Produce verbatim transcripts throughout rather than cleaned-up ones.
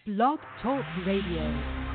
Blog Talk Radio.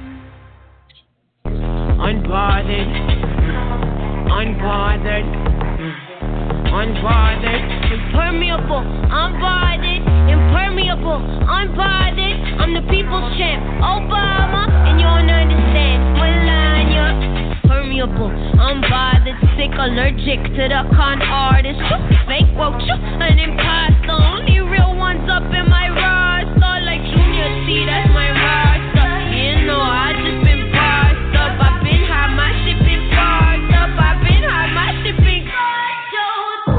Unbothered, unbothered, unbothered, impermeable, unbothered, impermeable, unbothered. I'm the people's champ, Obama, and you don't understand. Melania, permeable, unbothered, sick, allergic to the con artist. Fake woke, an imposter. Only real ones up in my roster, like Junior C, that's my roster. You know I just been parsed up. I've been high, my shit been parsed up. I've been high, my shit been parsed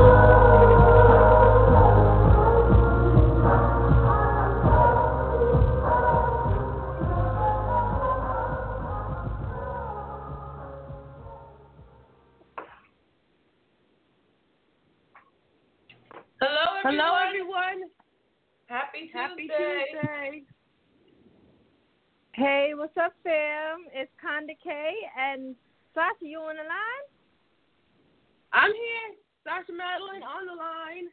Hello, everyone. Hello, everyone. Happy Tuesday. Happy Tuesday. Hey, what's up, fam? It's Conda K and Sasha. You on the line? I'm here. Sasha Madeline on the line.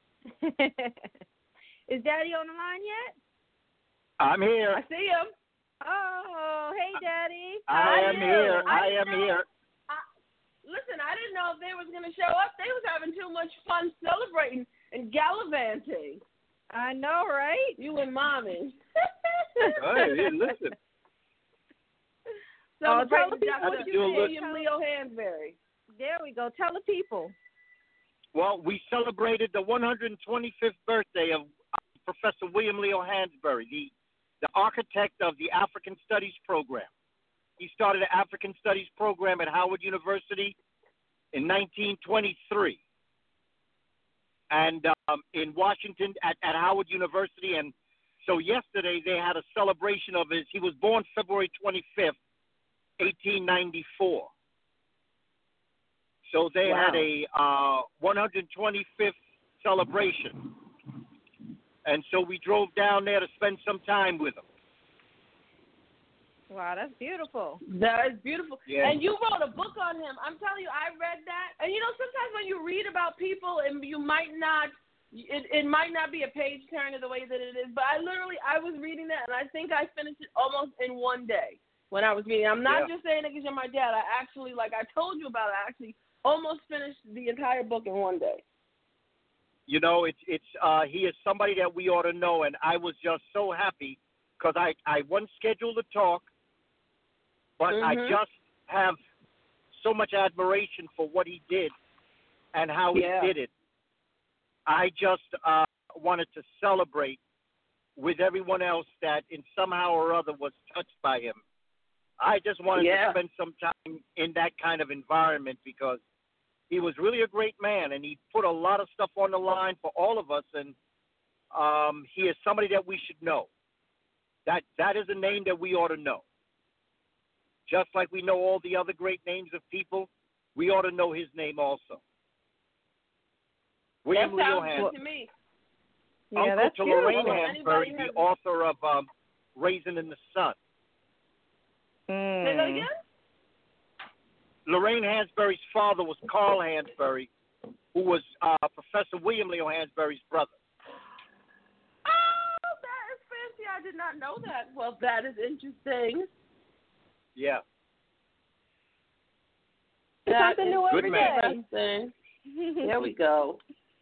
Is Daddy on the line yet? I'm here. I see him. Oh, hey, Daddy. I How am are you? here. I, I am know. here. Listen, I didn't know if they was going to show up. They was having too much fun celebrating and gallivanting. I know, right? You and Mommy. Hey, listen. So tell Celebrating the people Doctor what you do, did. William Tell- Leo Hansberry. There we go. Tell the people. Well, we celebrated the one hundred twenty-fifth birthday of Professor William Leo Hansberry, the, the architect of the African Studies program. He started the African Studies program at Howard University in nineteen twenty-three. And um, in Washington at, at Howard University. And so yesterday they had a celebration of his, he was born February twenty-fifth, eighteen ninety-four. So they Wow. had a uh, one hundred twenty-fifth celebration. And so we drove down there to spend some time with him. Wow, that's beautiful. That is beautiful. Yeah. And you wrote a book on him. I'm telling you, I read that. And you know, sometimes when you read about people and you might not, it, it might not be a page turner the way that it is, but I literally, I was reading that and I think I finished it almost in one day when I was reading. I'm not Yeah. just saying it because you're my dad. I actually, like I told you about it, I actually almost finished the entire book in one day. You know, it's it's uh, he is somebody that we ought to know, and I was just so happy because I I wasn't scheduled to talk, but I Mhm. just have so much admiration for what he did and how Yeah. he did it. I just uh, wanted to celebrate with everyone else that in somehow or other was touched by him. I just wanted Yeah. to spend some time in that kind of environment because he was really a great man, and he put a lot of stuff on the line for all of us, and um, he is somebody that we should know. That That is a name that we ought to know. Just like we know all the other great names of people, we ought to know his name also. William That Leo sounds Hansberry, good to me. Yeah, uncle that's to beautiful. Lorraine Well, Hansberry, anybody the has- author of um, Raisin in the Sun. Mm. Say that again? Lorraine Hansberry's father was Carl Hansberry, who was uh, Professor William Leo Hansberry's brother. Oh, that is fancy. I did not know that. Well, that is interesting. Yeah. That Something is new Good every man. day. interesting. There we go.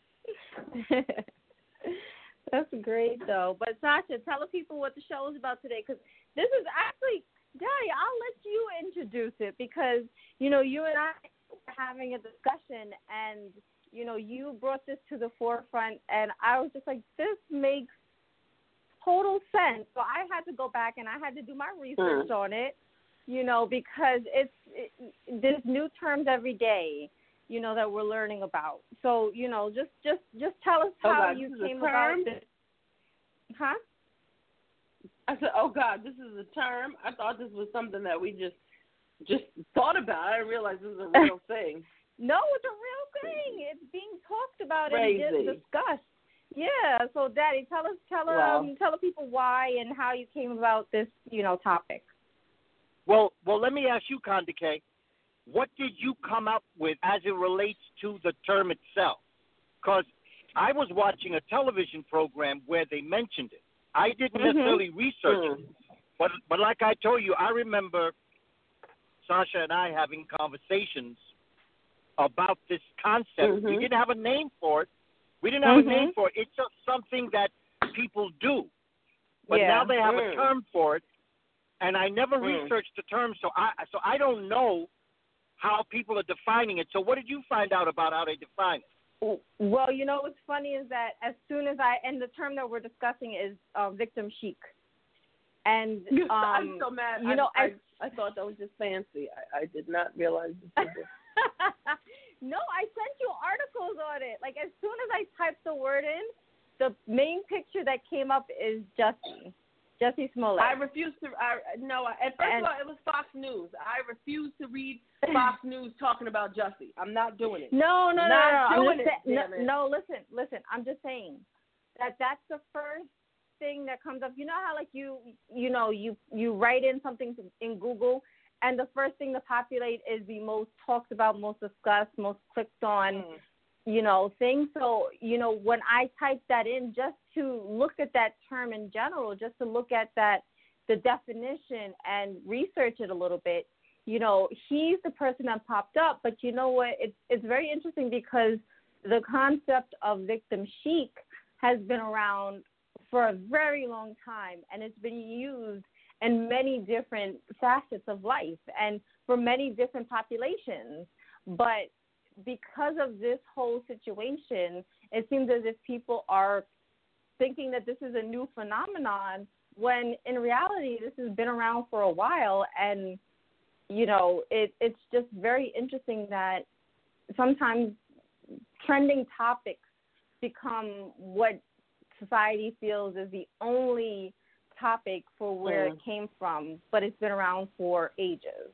That's great, though. But, Sasha, tell the people what the show is about today, because this is actually, Daddy, I'll let you introduce it because, you know, you and I were having a discussion, and, you know, you brought this to the forefront, and I was just like, this makes total sense. So I had to go back, and I had to do my research on it, you know, because it's it, there's new terms every day, you know, that we're learning about. So, you know, just just just tell us Oh, how God, you this is a came term? about this. Huh? I said, oh, God, this is a term. I thought this was something that we just just thought about. I didn't realize this is a real thing. No, it's a real thing. It's being talked about Crazy. and dis- discussed. Yeah. So, Daddy, tell us, tell Wow. um, tell the people why and how you came about this, you know, topic. Well, well, let me ask you, Conda K, what did you come up with as it relates to the term itself? Because I was watching a television program where they mentioned it. I didn't Mhm. necessarily research Mm. it, but but like I told you, I remember Sasha and I having conversations about this concept. We Mhm. didn't have a name for it. We didn't have a name Mhm. for it. It's just something that people do. But Yeah. now they have Mm. a term for it, and I never Mm. researched the term, so I so I don't know how people are defining it. So what did you find out about how they define it? Well, you know what's funny is that as soon as I and the term that we're discussing is uh, victim chic, and um, I'm so mad. You I, know, I, as, I thought that was just fancy. I, I did not realize this was it. No, I sent you articles on it. Like as soon as I typed the word in, the main picture that came up is Jussie, Jussie Smollett. I refuse to. I no. I, at first And- of all, it was Fox News. I refuse to read Fox News talking about Jussie. I'm not doing it. No, no, no, Not no. I'm doing just it, say- no, damn it. no, listen, listen. I'm just saying that that's the first thing that comes up. You know how like you, you know, you you write in something in Google, and the first thing to populate is the most talked about, most discussed, most clicked on, Mm. you know, thing. So, you know, when I typed that in just to look at that term in general, just to look at that, the definition and research it a little bit, you know, he's the person that popped up. But you know what? It's, it's very interesting because the concept of victim chic has been around for a very long time, and it's been used in many different facets of life and for many different populations. But because of this whole situation, it seems as if people are thinking that this is a new phenomenon when in reality this has been around for a while. And, you know, it, it's just very interesting that sometimes trending topics become what society feels is the only topic for where Mm. it came from, but it's been around for ages.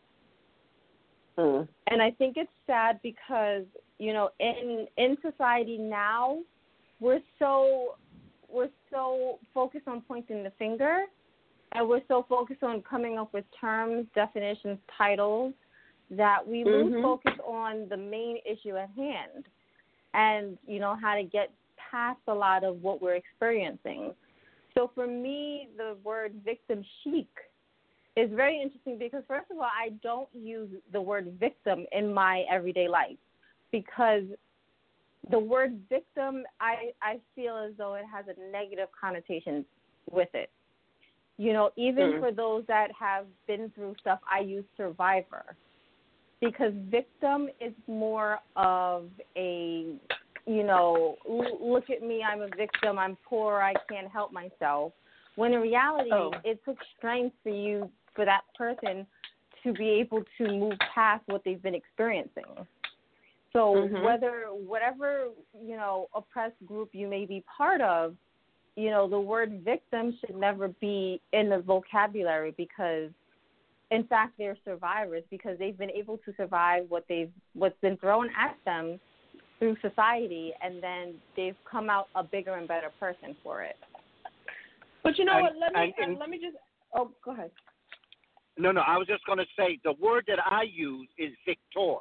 Mm. And I think it's sad because, you know, in in society now, we're so we're so focused on pointing the finger, and we're so focused on coming up with terms, definitions, titles, that we lose Mhm. focus on the main issue at hand, and you know how to get past a lot of what we're experiencing. So for me, the word victim chic is very interesting because, first of all, I don't use the word victim in my everyday life because the word victim, I, I feel as though it has a negative connotation with it. You know, even Mm. for those that have been through stuff, I use survivor because victim is more of a, you know, look at me, I'm a victim, I'm poor, I can't help myself. When in reality, Oh. it took strength for you, for that person to be able to move past what they've been experiencing. So Mhm. whether, whatever, you know, oppressed group you may be part of, you know, the word victim should never be in the vocabulary because, in fact, they're survivors because they've been able to survive what they've, what's been thrown at them through society, and then they've come out a bigger and better person for it. But you know And- what? Let me and- uh, let me just. Oh, go ahead. No, no, I was just going to say the word that I use is victor,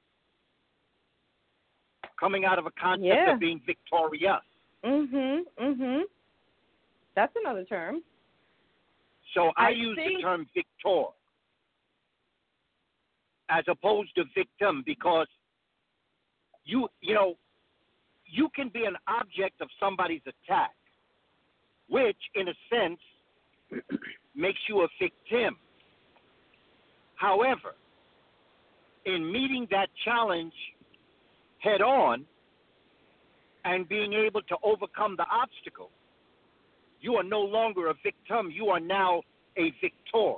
coming out of a concept Yeah. of being victorious. Mhm, mhm. That's another term. So I, I use think- the term victor as opposed to victim because you, you know, you can be an object of somebody's attack, which in a sense makes you a victim. However, in meeting that challenge head on and being able to overcome the obstacle, you are no longer a victim. You are now a victor.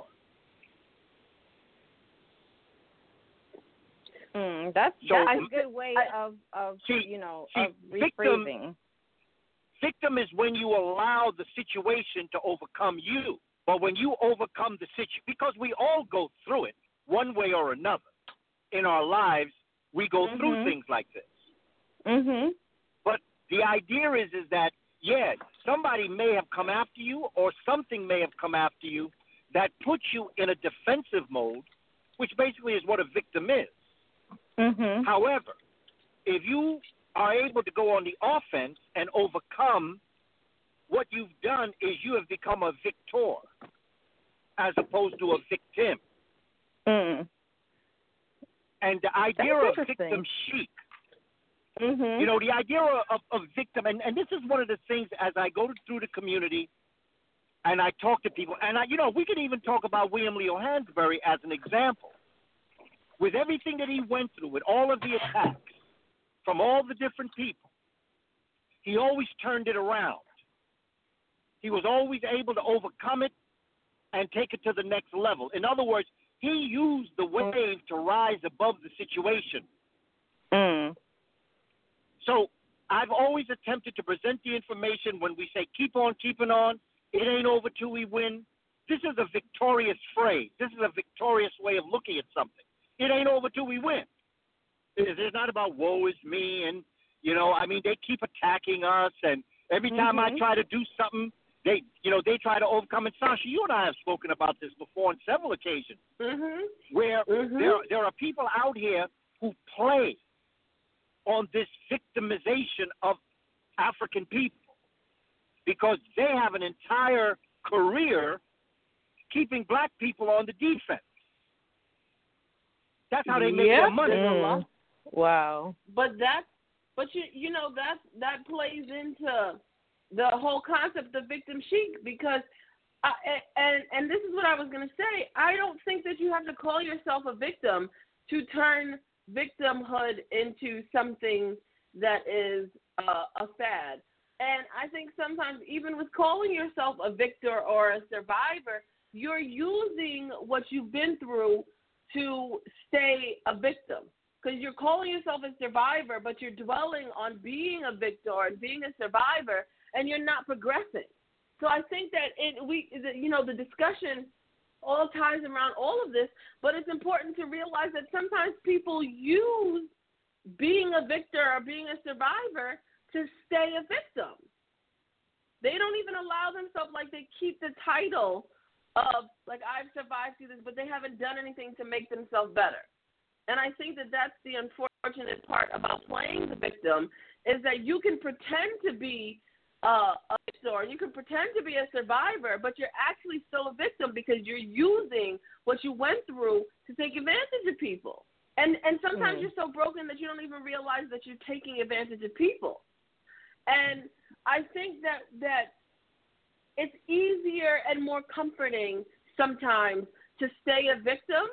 Mm, that's So, that's a um, good way I- of of See- you know see, of victim- rephrasing. Victim is when you allow the situation to overcome you. But when you overcome the situation, because we all go through it one way or another in our lives, we go Mhm. through things like this. Mhm. But the idea is, is that, yeah, somebody may have come after you or something may have come after you that puts you in a defensive mode, which basically is what a victim is. Mhm. However, if you are able to go on the offense and overcome what you've done is you have become a victor as opposed to a victim. Mm. And the idea of victim chic, mm-hmm. you know, the idea of, of victim, and, and this is one of the things as I go through the community and I talk to people, and, I, you know, we can even talk about William Leo Hansberry as an example. With everything that he went through, with all of the attacks from all the different people, he always turned it around. He was always able to overcome it and take it to the next level. In other words, he used the wave to rise above the situation. Mm. So I've always attempted to present the information when we say keep on keeping on, it ain't over till we win. This is a victorious phrase. This is a victorious way of looking at something. It ain't over till we win. It's not about woe is me and, you know, I mean, they keep attacking us, and every time mm-hmm. I try to do something, they, you know, they try to overcome it. Sasha, you and I have spoken about this before on several occasions, mm-hmm. where mm-hmm. there there are people out here who play on this victimization of African people because they have an entire career keeping black people on the defense. That's how they make yep, their money. Mm. Wow. But that, but you you know that that plays into the whole concept of victim chic because, I, and and this is what I was going to say. I don't think that you have to call yourself a victim to turn victimhood into something that is uh, a fad. And I think sometimes even with calling yourself a victor or a survivor, you're using what you've been through to stay a victim. Because you're calling yourself a survivor, but you're dwelling on being a victor and being a survivor, and you're not progressing. So I think that it, we, the, you know, the discussion all ties around all of this, but it's important to realize that sometimes people use being a victor or being a survivor to stay a victim. They don't even allow themselves, like they keep the title of, like, I've survived through this, but they haven't done anything to make themselves better. And I think that that's the unfortunate part about playing the victim is that you can pretend to be uh, a victor, you can pretend to be a survivor, but you're actually still a victim because you're using what you went through to take advantage of people. And and sometimes mm. you're so broken that you don't even realize that you're taking advantage of people. And I think that that it's easier and more comforting sometimes to stay a victim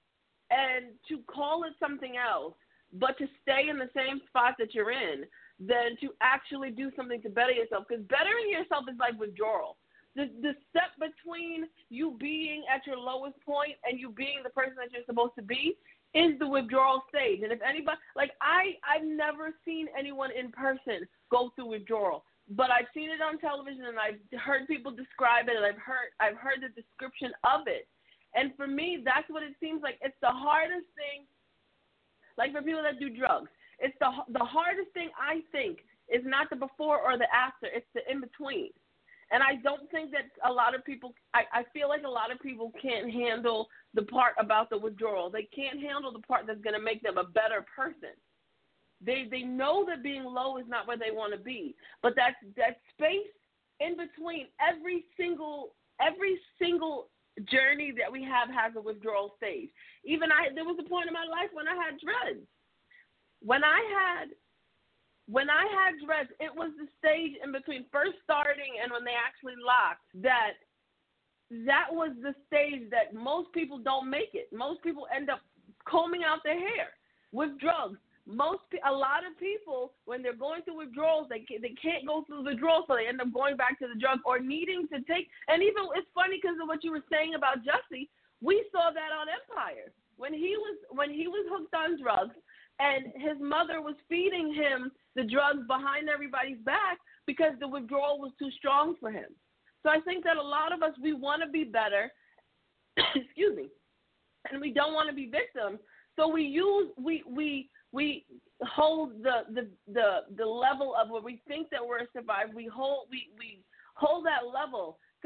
and to call it something else, but to stay in the same spot that you're in than to actually do something to better yourself. Because bettering yourself is like withdrawal. The, the step between you being at your lowest point and you being the person that you're supposed to be is the withdrawal stage. And if anybody, like I, I've never seen anyone in person go through withdrawal, but I've seen it on television and I've heard people describe it and I've heard, I've heard the description of it. And for me, that's what it seems like. It's the hardest thing, like for people that do drugs, it's the the hardest thing, I think, is not the before or the after. It's the in-between. And I don't think that a lot of people, I, I feel like a lot of people can't handle the part about the withdrawal. They can't handle the part that's going to make them a better person. They they know that being low is not where they want to be. But that, that space in between, every single every single journey that we have has a withdrawal stage. Even I, there was a point in my life when I had dreads. When I had, when I had dreads, it was the stage in between first starting and when they actually locked. That, that was the stage that most people don't make it. Most people end up combing out their hair with drugs. Most, a lot of people, when they're going through withdrawals, they can't, they can't go through the withdrawal, so they end up going back to the drug or needing to take. And even it's funny because of what you were saying about Jussie. We saw that on Empire when he was when he was hooked on drugs, and his mother was feeding him the drugs behind everybody's back because the withdrawal was too strong for him. So I think that a lot of us, we want to be better, excuse me, and we don't want to be victims. So we use we we. We hold the, the the the level of where we think that we're a survivor. We hold we, we hold that level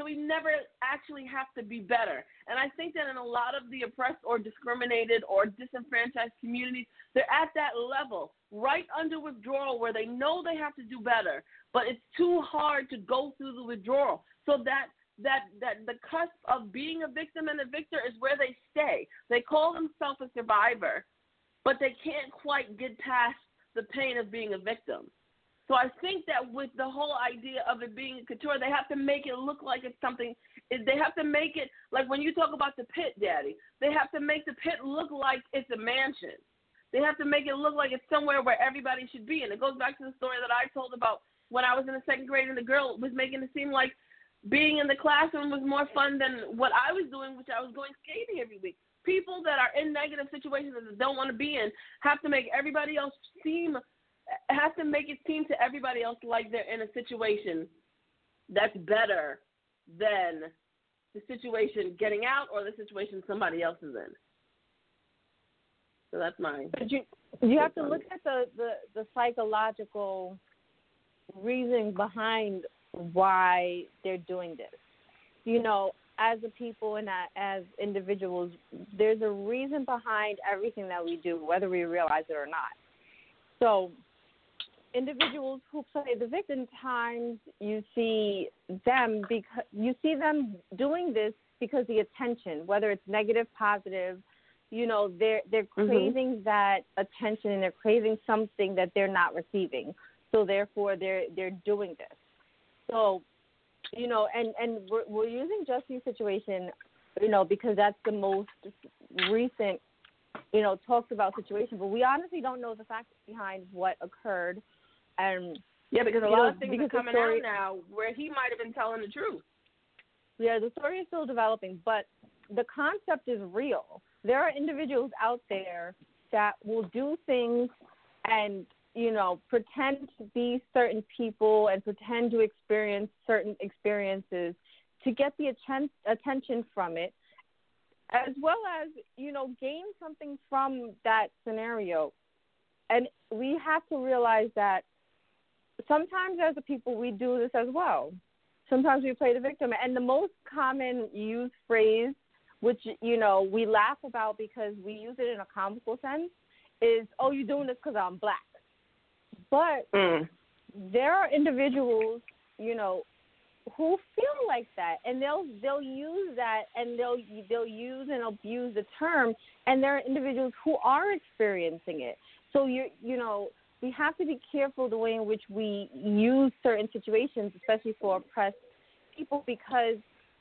So we never actually have to be better. And I think that in a lot of the oppressed or discriminated or disenfranchised communities, they're at that level, right under withdrawal, where they know they have to do better, but it's too hard to go through the withdrawal. So that that that the cusp of being a victim and a victor is where they stay. They call themselves a survivor, but they can't quite get past the pain of being a victim. So I think that with the whole idea of it being a couture, they have to make it look like it's something. They have to make it, like when you talk about the pit, Daddy, they have to make the pit look like it's a mansion. They have to make it look like it's somewhere where everybody should be. And it goes back to the story that I told about when I was in the second grade and the girl was making it seem like being in the classroom was more fun than what I was doing, which I was going skating every week. People that are in negative situations that they don't want to be in have to make everybody else seem have to make it seem to everybody else like they're in a situation that's better than the situation getting out or the situation somebody else is in. So that's mine. But you you have to look at the, the, the psychological reason behind why they're doing this. You know, as a people and as individuals, there's a reason behind everything that we do, whether we realize it or not. So individuals who play the victim, times you see them because you see them doing this because the attention, whether it's negative, positive, you know, they're they're craving mm-hmm. that attention and they're craving something that they're not receiving. So therefore, they're they're doing this. So, you know, and and we're, we're using Jussie's situation, you know, because that's the most recent, you know, talked about situation. But we honestly don't know the facts behind what occurred. And yeah, because a lot know, of things are coming story, out now where he might have been telling the truth. Yeah, the story is still developing, but the concept is real. There are individuals out there that will do things and, you know, pretend to be certain people and pretend to experience certain experiences to get the atten- attention from it, as well as, you know, gain something from that scenario. And we have to realize that sometimes as a people we do this as well. Sometimes we play the victim. And the most common used phrase, which, you know, we laugh about because we use it in a comical sense, is, oh, you're doing this because I'm black. But mm. there are individuals, you know, who feel like that, and they'll they'll use that, and they'll they'll use and abuse the term, and there are individuals who are experiencing it. So you you know we have to be careful the way in which we use certain situations, especially for oppressed people, because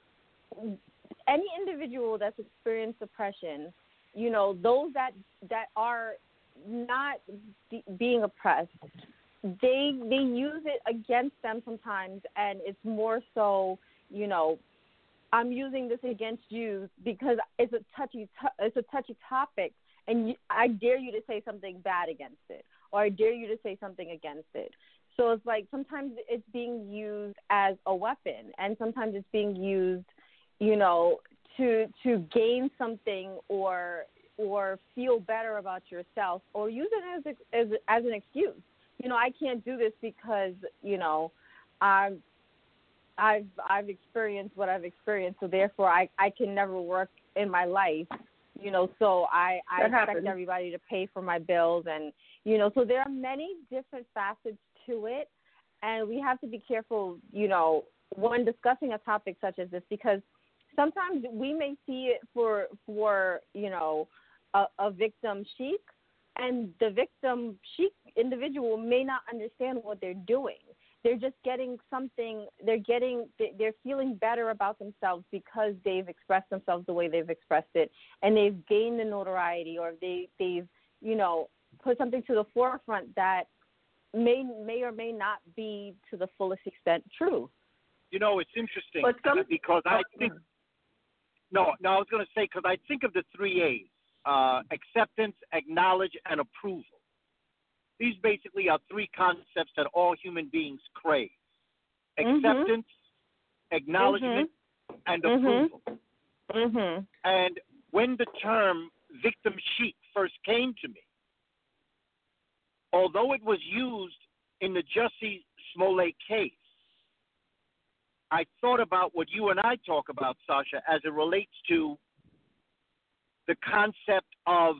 any individual that's experienced oppression, you know, those that that are not de- being oppressed, they they use it against them sometimes, and it's more so, you know, I'm using this against you because it's a touchy to- it's a touchy topic, and you, I dare you to say something bad against it, or I dare you to say something against it. So it's like sometimes it's being used as a weapon, and sometimes it's being used, you know, to to gain something or or feel better about yourself, or use it as a, as as an excuse. You know, I can't do this because, you know, I've I've I've experienced what I've experienced, so therefore I, I can never work in my life. You know, so I, I expect happens. everybody to pay for my bills, and, you know, so there are many different facets to it, and we have to be careful, you know, when discussing a topic such as this, because sometimes we may see it for, for you know, a, a victim chic, and the victim chic individual may not understand what they're doing. They're just getting something, they're getting, they're feeling better about themselves because they've expressed themselves the way they've expressed it, and they've gained the notoriety, or they, they've, you know, put something to the forefront that may may or may not be to the fullest extent true. You know, it's interesting some, because I think, no, no, I was going to say, because I think of the three A's, uh, acceptance, acknowledge, and approval. These basically are three concepts that all human beings crave: acceptance, mm-hmm. acknowledgement, mm-hmm. and approval. Mm-hmm. And when the term victim chic first came to me, although it was used in the Jussie Smollett case, I thought about what you and I talk about, Sasha, as it relates to the concept of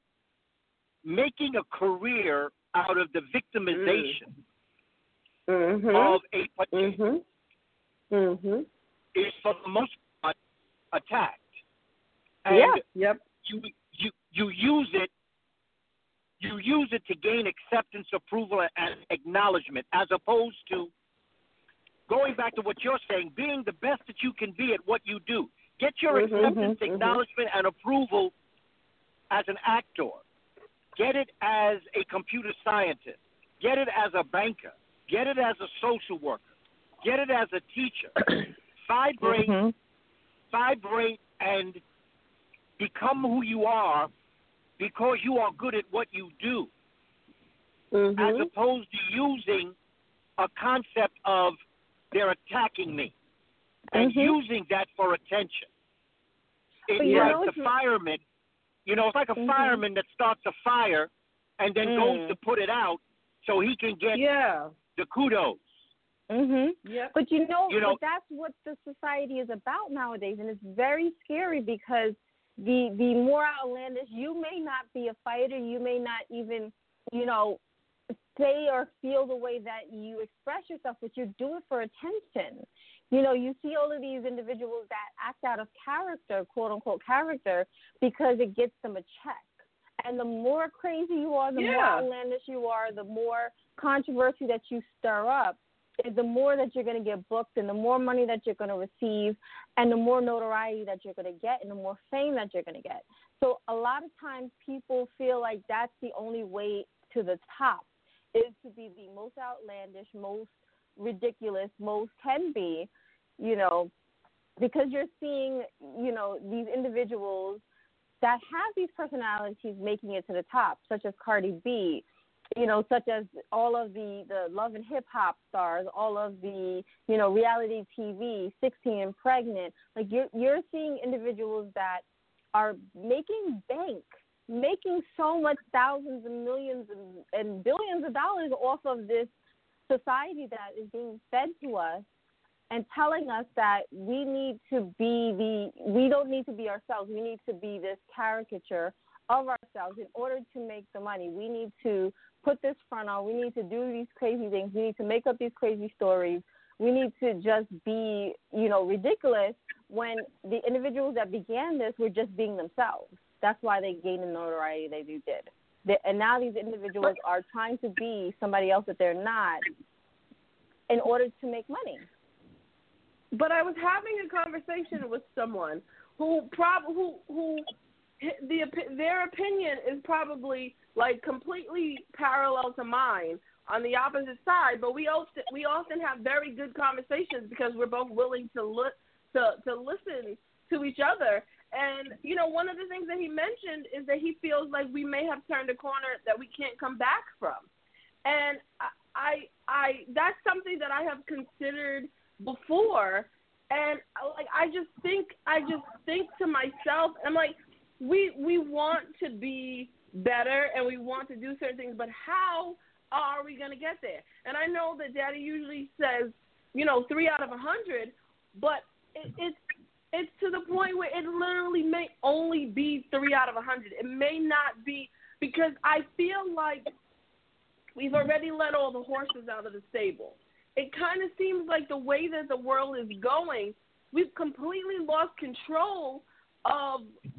making a career out of the victimization mm-hmm. of a particular mm-hmm. mm-hmm. is for the most part attacked. And yeah. Yep. you you you use it you use it to gain acceptance, approval, and acknowledgement, as opposed to going back to what you're saying, being the best that you can be at what you do. Get your mm-hmm, acceptance, mm-hmm. acknowledgement, and approval as an actor. Get it as a computer scientist. Get it as a banker. Get it as a social worker. Get it as a teacher. Vibrate, mm-hmm. vibrate, and become who you are because you are good at what you do, mm-hmm. as opposed to using a concept of they're attacking me and mm-hmm. using that for attention. It's yeah. like the fireman, you know, it's like a mm-hmm. fireman that starts a fire and then mm. goes to put it out so he can get yeah. the kudos. Mhm. Yep. But you know, you know, but that's what the society is about nowadays, and it's very scary because the the more outlandish, you may not be a fighter, you may not even, you know, say or feel the way that you express yourself, but you do it for attention. You know, you see all of these individuals that act out of character, quote unquote character, because it gets them a check. And the more crazy you are, the yeah. more outlandish you are, the more controversy that you stir up, the more that you're going to get booked and the more money that you're going to receive and the more notoriety that you're going to get and the more fame that you're going to get. So a lot of times people feel like that's the only way to the top, is to be the most outlandish, most ridiculous, most can be, you know, because you're seeing, you know, these individuals that have these personalities making it to the top, such as Cardi B, you know, such as all of the, the love and hip hop stars, all of the, you know, reality T V, sixteen and pregnant. Like you're, you're seeing individuals that are making bank, making so much thousands and millions and, and billions of dollars off of this society that is being fed to us and telling us that we need to be the, we don't need to be ourselves. We need to be this caricature of ourselves in order to make the money. We need to put this front on. We need to do these crazy things. We need to make up these crazy stories. We need to just be, you know, ridiculous when the individuals that began this were just being themselves. That's why they gained the notoriety they did. They, and now these individuals are trying to be somebody else that they're not in order to make money. But I was having a conversation with someone who prob who who the their opinion is probably like completely parallel to mine on the opposite side. But we often we often have very good conversations because we're both willing to look to to listen to each other. And you know, one of the things that he mentioned is that he feels like we may have turned a corner that we can't come back from. And I I, I that's something that I have considered before, and like I just think I just think to myself, I'm like, we we want to be better and we want to do certain things, but how are we going to get there? And I know that Daddy usually says, you know, three out of a hundred, but it, it's it's to the point where it literally may only be three out of a hundred. It may not be, because I feel like we've already let all the horses out of the stable. It kind of seems like the way that the world is going, we've completely lost control of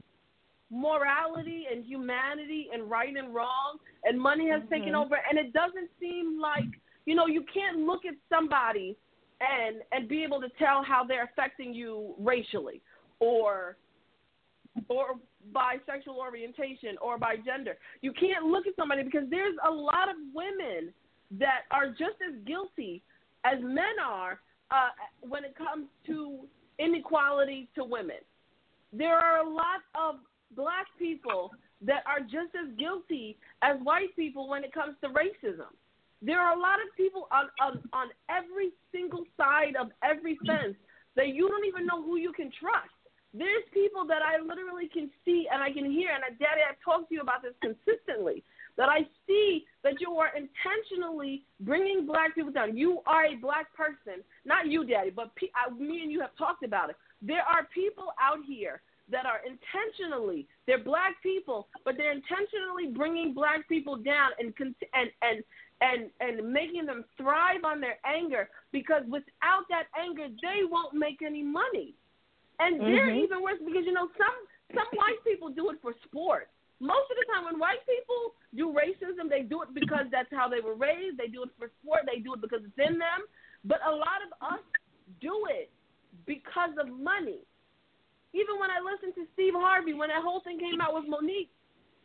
morality and humanity and right and wrong, and money has mm-hmm. taken over. And it doesn't seem like, you know, you can't look at somebody and and be able to tell how they're affecting you racially or or by sexual orientation or by gender. You can't look at somebody because there's a lot of women that are just as guilty as men are uh, when it comes to inequality to women. There are a lot of black people that are just as guilty as white people when it comes to racism. There are a lot of people on, on, on every single side of every fence that you don't even know who you can trust. There's people that I literally can see and I can hear, and Daddy, I've talked to you about this consistently, that I see that that you are intentionally bringing black people down. You are a black person, not you, Daddy, but pe- I, me and you have talked about it. There are people out here that are intentionally, they're black people, but they're intentionally bringing black people down and and and and, and making them thrive on their anger, because without that anger, they won't make any money. And mm-hmm. they're even worse because, you know, some some white people do it for sport. Most of the time when white people do racism, they do it because that's how they were raised. They do it for sport. They do it because it's in them. But a lot of us do it because of money. Even when I listened to Steve Harvey, when that whole thing came out with Monique,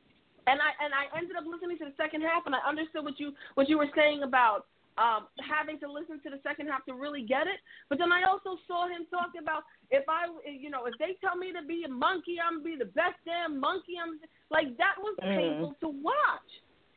and I and I ended up listening to the second half, and I understood what you what you were saying about um, having to listen to the second half to really get it. But then I also saw him talk about, if I, you know, if they tell me to be a monkey, I'm going to be the best damn monkey. I'm like, that was mm. painful to watch.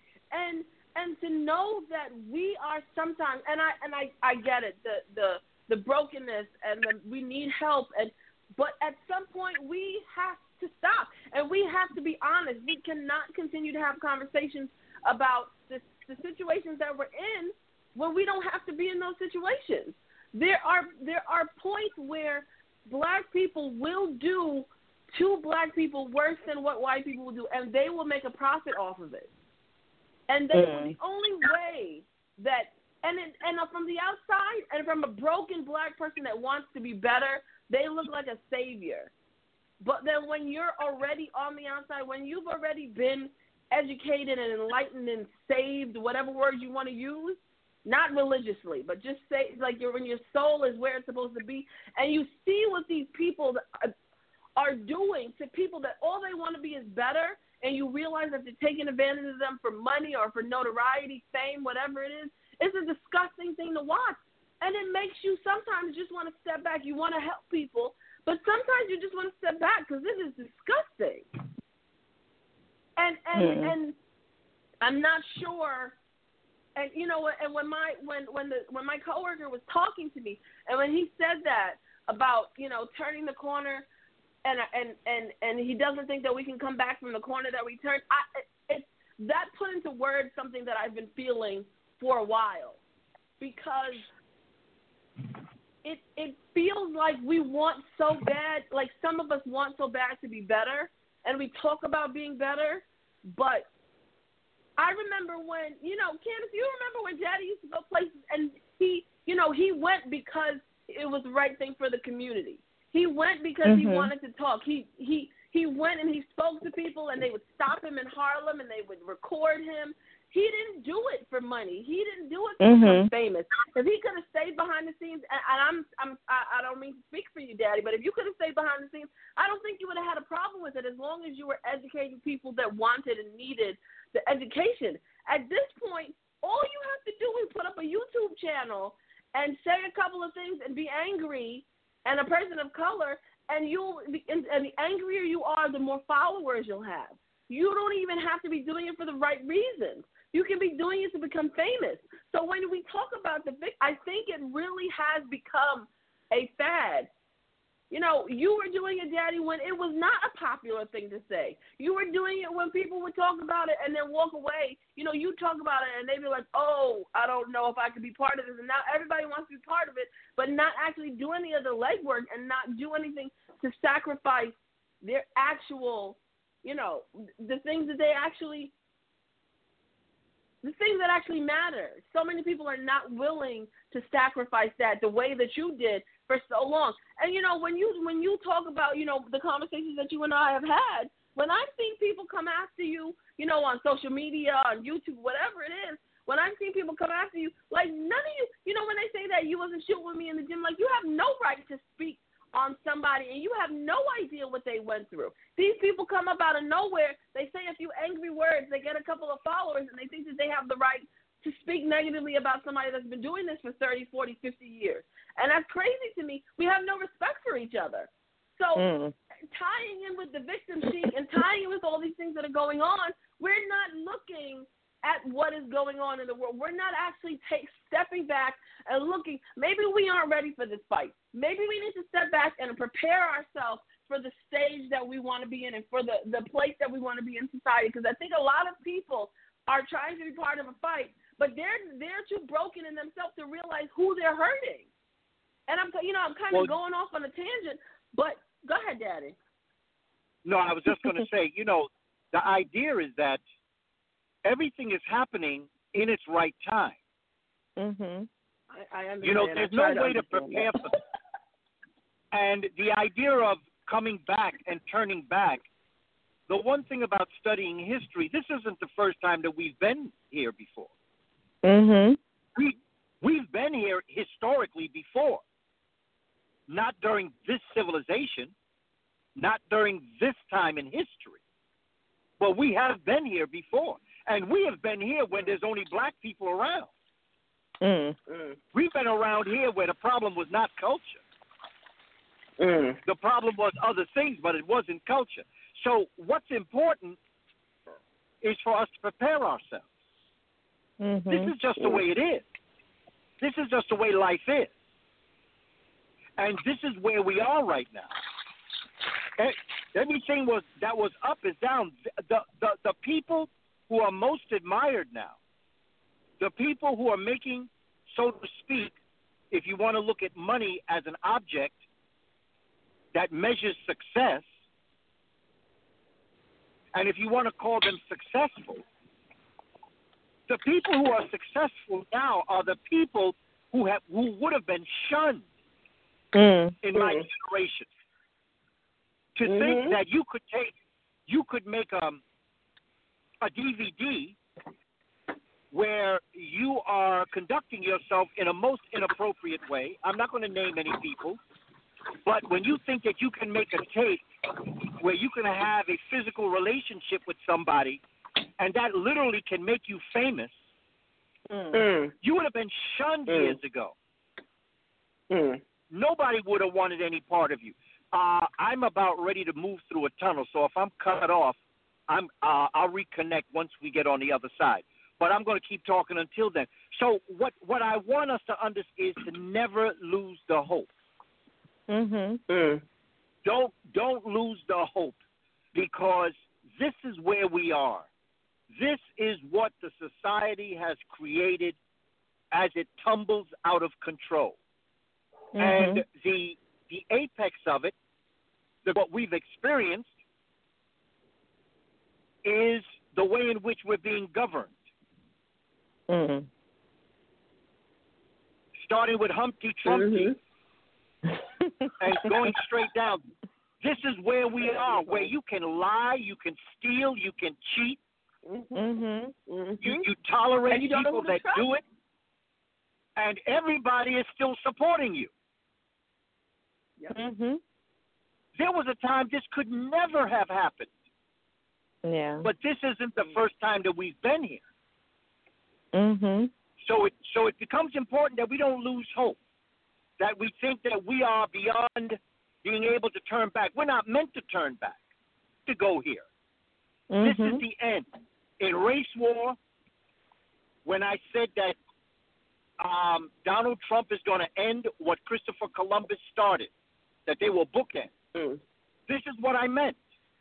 And and to know that we are sometimes, and I and I, I get it, the the the brokenness, and the, we need help, and but at some point we have to stop, and we have to be honest. We cannot continue to have conversations about the, the situations that we're in when we don't have to be in those situations. There are there are points where black people will do to black people worse than what white people will do, and they will make a profit off of it. And they, mm. the only way that, and it, and from the outside, and from a broken black person that wants to be better, they look like a savior. But then when you're already on the outside, when you've already been educated and enlightened and saved, whatever words you want to use, not religiously, but just say, like, you're, when your soul is where it's supposed to be, and you see what these people are doing to people that all they want to be is better, and you realize that they're taking advantage of them for money or for notoriety, fame, whatever it is, it's a disgusting thing to watch. And it makes you sometimes just want to step back. You want to help people, but sometimes you just want to step back because this is disgusting. And and mm-hmm. and I'm not sure. And you know what? And when my when when the when my coworker was talking to me, and when he said that about, you know, turning the corner, and and and and he doesn't think that we can come back from the corner that we turned, I, it, that put into words something that I've been feeling for a while, because it it feels like we want so bad, like some of us want so bad to be better, and we talk about being better, but I remember when, you know, Candace, you remember when Daddy used to go places, and he, you know, he went because it was the right thing for the community. He went because mm-hmm. he wanted to talk. He he he went and he spoke to people, and they would stop him in Harlem, and they would record him. He didn't do it for money. He didn't do it to mm-hmm. become famous. If he could have stayed behind the scenes, and, and I'm I'm I, I don't mean to speak for you, Daddy, but if you could have stayed behind the scenes, I don't think you would have had a problem with it, as long as you were educating people that wanted and needed the education. At this point, all you have to do is put up a YouTube channel and say a couple of things and be angry, and a person of color, and you'll and, and the angrier you are, the more followers you'll have. You don't even have to be doing it for the right reasons. You can be doing it to become famous. So when we talk about the vic, I think it really has become a fad. You know, you were doing it, Daddy, when it was not a popular thing to say. You were doing it when people would talk about it and then walk away. You know, you talk about it and they'd be like, oh, I don't know if I could be part of this. And now everybody wants to be part of it, but not actually do any of the legwork and not do anything to sacrifice their actual, you know, the things that they actually, the things that actually matter. So many people are not willing to sacrifice that the way that you did for so long. And, you know, when you when you talk about, you know, the conversations that you and I have had, when I've seen people come after you, you know, on social media, on YouTube, whatever it is, when I've seen people come after you, like none of you, you know, when they say that you wasn't shooting with me in the gym, like you have no right to speak on somebody, and you have no idea what they went through. These people come up out of nowhere, they say a few angry words, they get a couple of followers, and they think that they have the right to speak negatively about somebody that's been doing this for thirty, forty, fifty years. And that's crazy to me. We have no respect for each other. So mm. tying in with the victim sheet and tying in with all these things that are going on, we're not looking at what is going on in the world. We're not actually take, stepping back and looking. Maybe we aren't ready for this fight. Maybe we need to step back and prepare ourselves for the stage that we want to be in and for the, the place that we want to be in society. Because I think a lot of people are trying to be part of a fight, but they're they're too broken in themselves to realize who they're hurting. And I'm, you know, I'm kind of well, going off on a tangent, but go ahead, Daddy. No, I was just going to say, you know, the idea is that everything is happening in its right time. Mhm. I, I understand. You know, there's no way to, to prepare that. for that. And the idea of coming back and turning back, the one thing about studying history, this isn't the first time that we've been here before. Mhm. We, we've been here historically before. Not during this civilization, not during this time in history. But we have been here before. And we have been here when there's only black people around. Mm. Mm. We've been around here where the problem was not culture. Mm. The problem was other things, but it wasn't culture. So what's important is for us to prepare ourselves. Mm-hmm. This is just the way it is. This is just the way life is. And this is where we are right now. Everything was that was up is down. The, the, the people who are most admired now, the people who are making, so to speak, if you want to look at money as an object that measures success, and if you want to call them successful, the people who are successful now are the people who have who would have been shunned mm. in my generation. To mm-hmm. think that you could take, you could make um, a D V D where you are conducting yourself in a most inappropriate way. I'm not going to name any people, but when you think that you can make a tape where you can have a physical relationship with somebody, and that literally can make you famous, mm. you would have been shunned mm. years ago. Mm. Nobody would have wanted any part of you. Uh, I'm about ready to move through a tunnel, so if I'm cut off, I'm uh, I'll reconnect once we get on the other side. But I'm going to keep talking until then. So what, what I want us to understand is to never lose the hope. Mm-hmm. Mm. Don't don't lose the hope, because this is where we are. This is what the society has created as it tumbles out of control. Mm-hmm. And the the apex of it, the, what we've experienced, is the way in which we're being governed. Mm-hmm. Starting with Humpty Trumpty mm-hmm. and going straight down. This is where we are, where you can lie, you can steal, you can cheat. Mm-hmm. Mm-hmm. You, you tolerate and you don't people know who to that trust. do it, and everybody is still supporting you. Yep. Mm-hmm. There was a time this could never have happened. Yeah. But this isn't the first time that we've been here. Mm-hmm. So it so it becomes important that we don't lose hope, that we think that we are beyond being able to turn back. We're not meant to turn back, to go here. Mm-hmm. This is the end. In race war, when I said that um, Donald Trump is going to end what Christopher Columbus started, that they will bookend, mm. this is what I meant.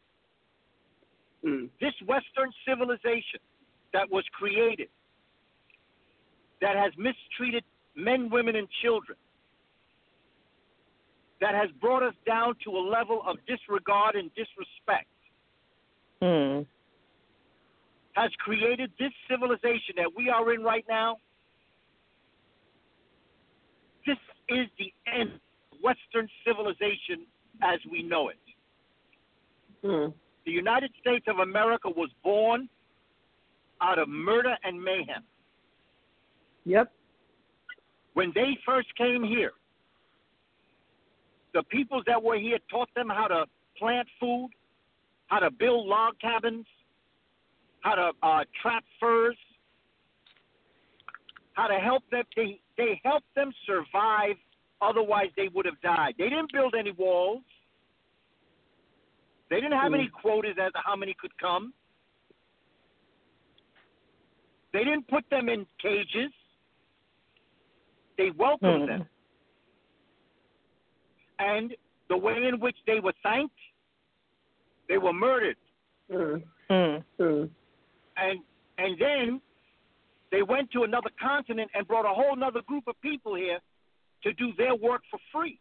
Mm. This Western civilization that was created, that has mistreated men, women, and children, that has brought us down to a level of disregard and disrespect, Mm. has created this civilization that we are in right now. This is the end of Western civilization as we know it. Mm. The United States of America was born out of murder and mayhem. Yep. When they first came here, the peoples that were here taught them how to plant food, how to build log cabins, how to uh, trap furs, how to help them. They, they helped them survive, otherwise they would have died. They didn't build any walls. They didn't have mm. any quotas as to how many could come. They didn't put them in cages. They welcomed Mm. them. And the way in which they were thanked, they were murdered. Mm. Mm. Mm. And And then they went to another continent and brought a whole other group of people here to do their work for free.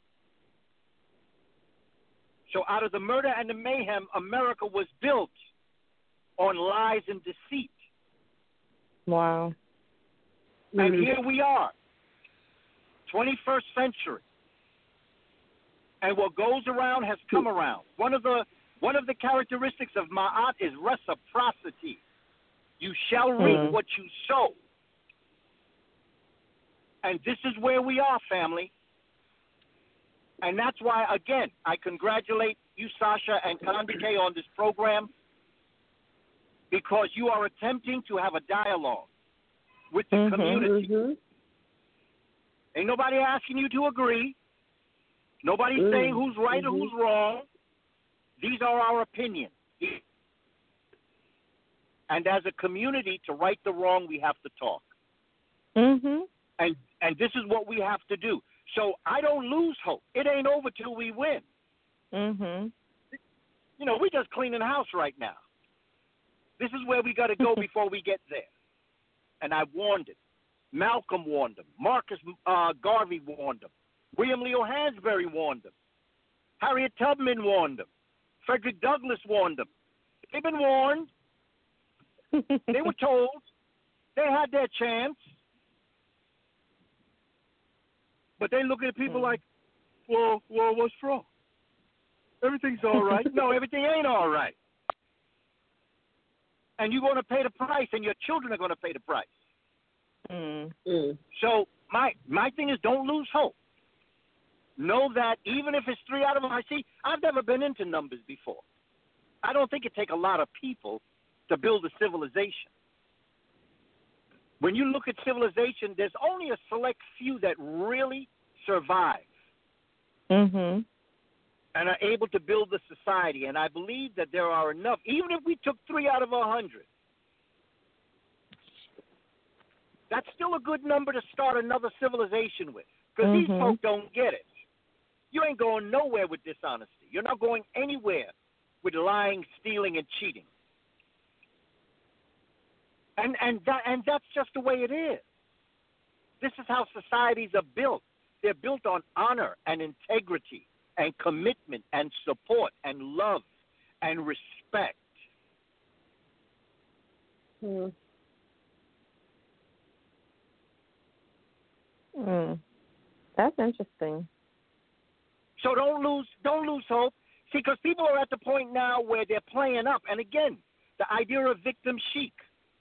So out of the murder and the mayhem, America was built on lies and deceit. Wow. And Mm-hmm. here we are, twenty-first century. And what goes around has come around. One of the one of the characteristics of Ma'at is reciprocity. You shall reap Mm. what you sow. And this is where we are, family. And that's why, again, I congratulate you, Sasha, and Kandike on this program, because you are attempting to have a dialogue with the Mhm. community. Mm-hmm. Ain't nobody asking you to agree. Nobody's Mm. saying who's right or Mhm. who's wrong. These are our opinions. And as a community, to right the wrong, we have to talk. Mhm. And and this is what we have to do. So I don't lose hope. It ain't over till we win. Mhm. You know, we're just cleaning house right now. This is where we got to go before we get there. And I warned it. Malcolm warned them. Marcus uh, Garvey warned them. William Leo Hansberry warned them. Harriet Tubman warned them. Frederick Douglass warned them. They've been warned. They were told. They had their chance. But they look at people like, well, well, what's wrong? Everything's all right. No, everything ain't all right. And you're going to pay the price, and your children are going to pay the price. Mm. Mm. So my my thing is, don't lose hope. Know that even if it's three out of I see, I've never been into numbers before. I don't think it takes a lot of people to build a civilization. When you look at civilization, there's only a select few that really survive Mhm. and are able to build a society. And I believe that there are enough, even if we took three out of a hundred, that's still a good number to start another civilization with. Because these Mhm. folk don't get it. You ain't going nowhere with dishonesty. You're not going anywhere with lying, stealing, and cheating. And and that and that's just the way it is. This is how societies are built. They're built on honor and integrity and commitment and support and love and respect. Mm. Mm. That's interesting. So don't lose don't lose hope. See, because people are at the point now where they're playing up. And again, the idea of victim chic.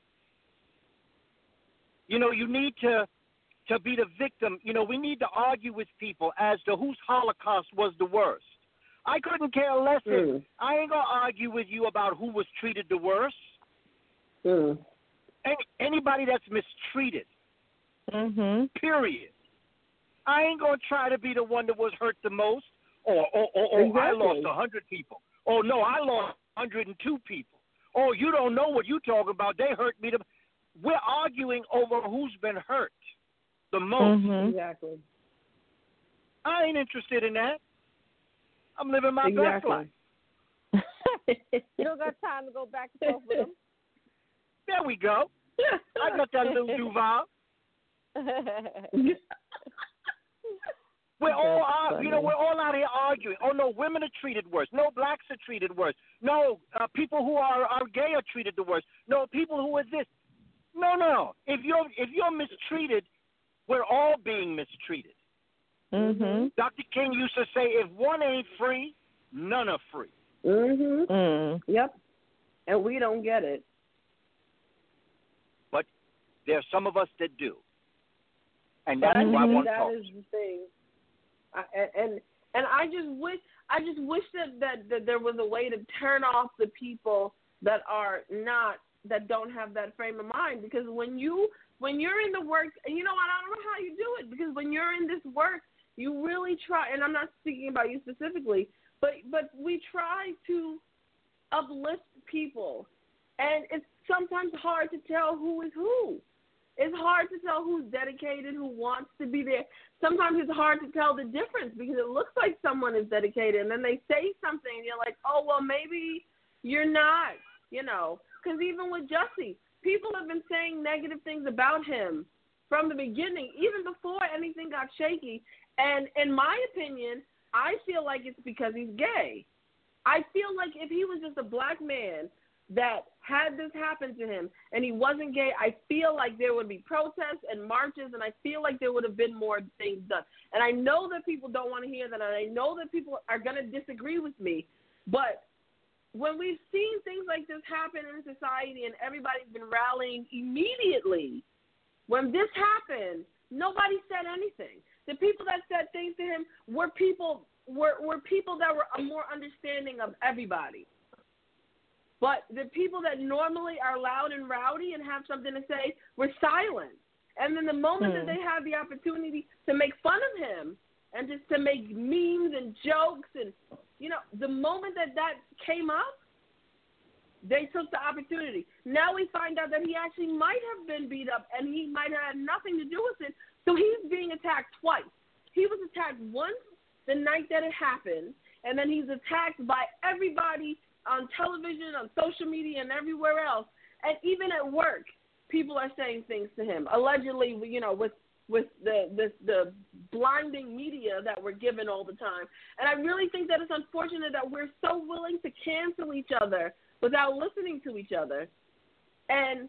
You know, you need to to be the victim. You know, we need to argue with people as to whose Holocaust was the worst. I couldn't care less. Mm. If, I ain't going to argue with you about who was treated the worst. Mm. Any, anybody that's mistreated, Mhm. period. I ain't going to try to be the one that was hurt the most. Or, or, or, or I Exactly. lost one hundred people. Oh, no, I lost one hundred two people. Oh, you don't know what you're talking about. They hurt me. The... We're arguing over who's been hurt the most. Mhm. Exactly. I ain't interested in that. I'm living my best Exactly. life. You don't got time to go back and forth with them. There we go. I got that little Duval. We're all, That's uh, you know, funny. we're all out here arguing. Oh no, women are treated worse. No, blacks are treated worse. No, uh, people who are, are gay are treated the worst. No, people who are this. No, no. If you're if you're mistreated, we're all being mistreated. Mhm. Doctor King used to say, if one ain't free, none are free. Mhm. Mm. Yep. And we don't get it. But there are some of us that do, and that's But why I think want to that talk. is the thing. I, and and I just wish I just wish that, that that there was a way to turn off the people that are not that don't have that frame of mind, because when you when you're in the work, and you know what, I don't know how you do it, because when you're in this work, you really try, and I'm not speaking about you specifically, but but we try to uplift people, and it's sometimes hard to tell who is who. It's hard to tell who's dedicated, who wants to be there. Sometimes it's hard to tell the difference, because it looks like someone is dedicated, and then they say something, and you're like, oh, well, maybe you're not, you know. Because even with Jussie, people have been saying negative things about him from the beginning, even before anything got shaky. And in my opinion, I feel like it's because he's gay. I feel like if he was just a black man that had this happen to him and he wasn't gay, I feel like there would be protests and marches, and I feel like there would have been more things done. And I know that people don't want to hear that, and I know that people are going to disagree with me, but when we've seen things like this happen in society and everybody's been rallying immediately, when this happened, nobody said anything. The people that said things to him were people were, were people that were more understanding of everybody. But the people that normally are loud and rowdy and have something to say were silent. And then the moment hmm. that they had the opportunity to make fun of him and just to make memes and jokes and, you know, the moment that that came up, they took the opportunity. Now we find out that he actually might have been beat up and he might have had nothing to do with it. So he's being attacked twice. He was attacked once the night that it happened, and then he's attacked by everybody on television, on social media, and everywhere else. And even at work, people are saying things to him, allegedly, you know, with with the, the the blinding media that we're given all the time. And I really think that it's unfortunate that we're so willing to cancel each other without listening to each other. And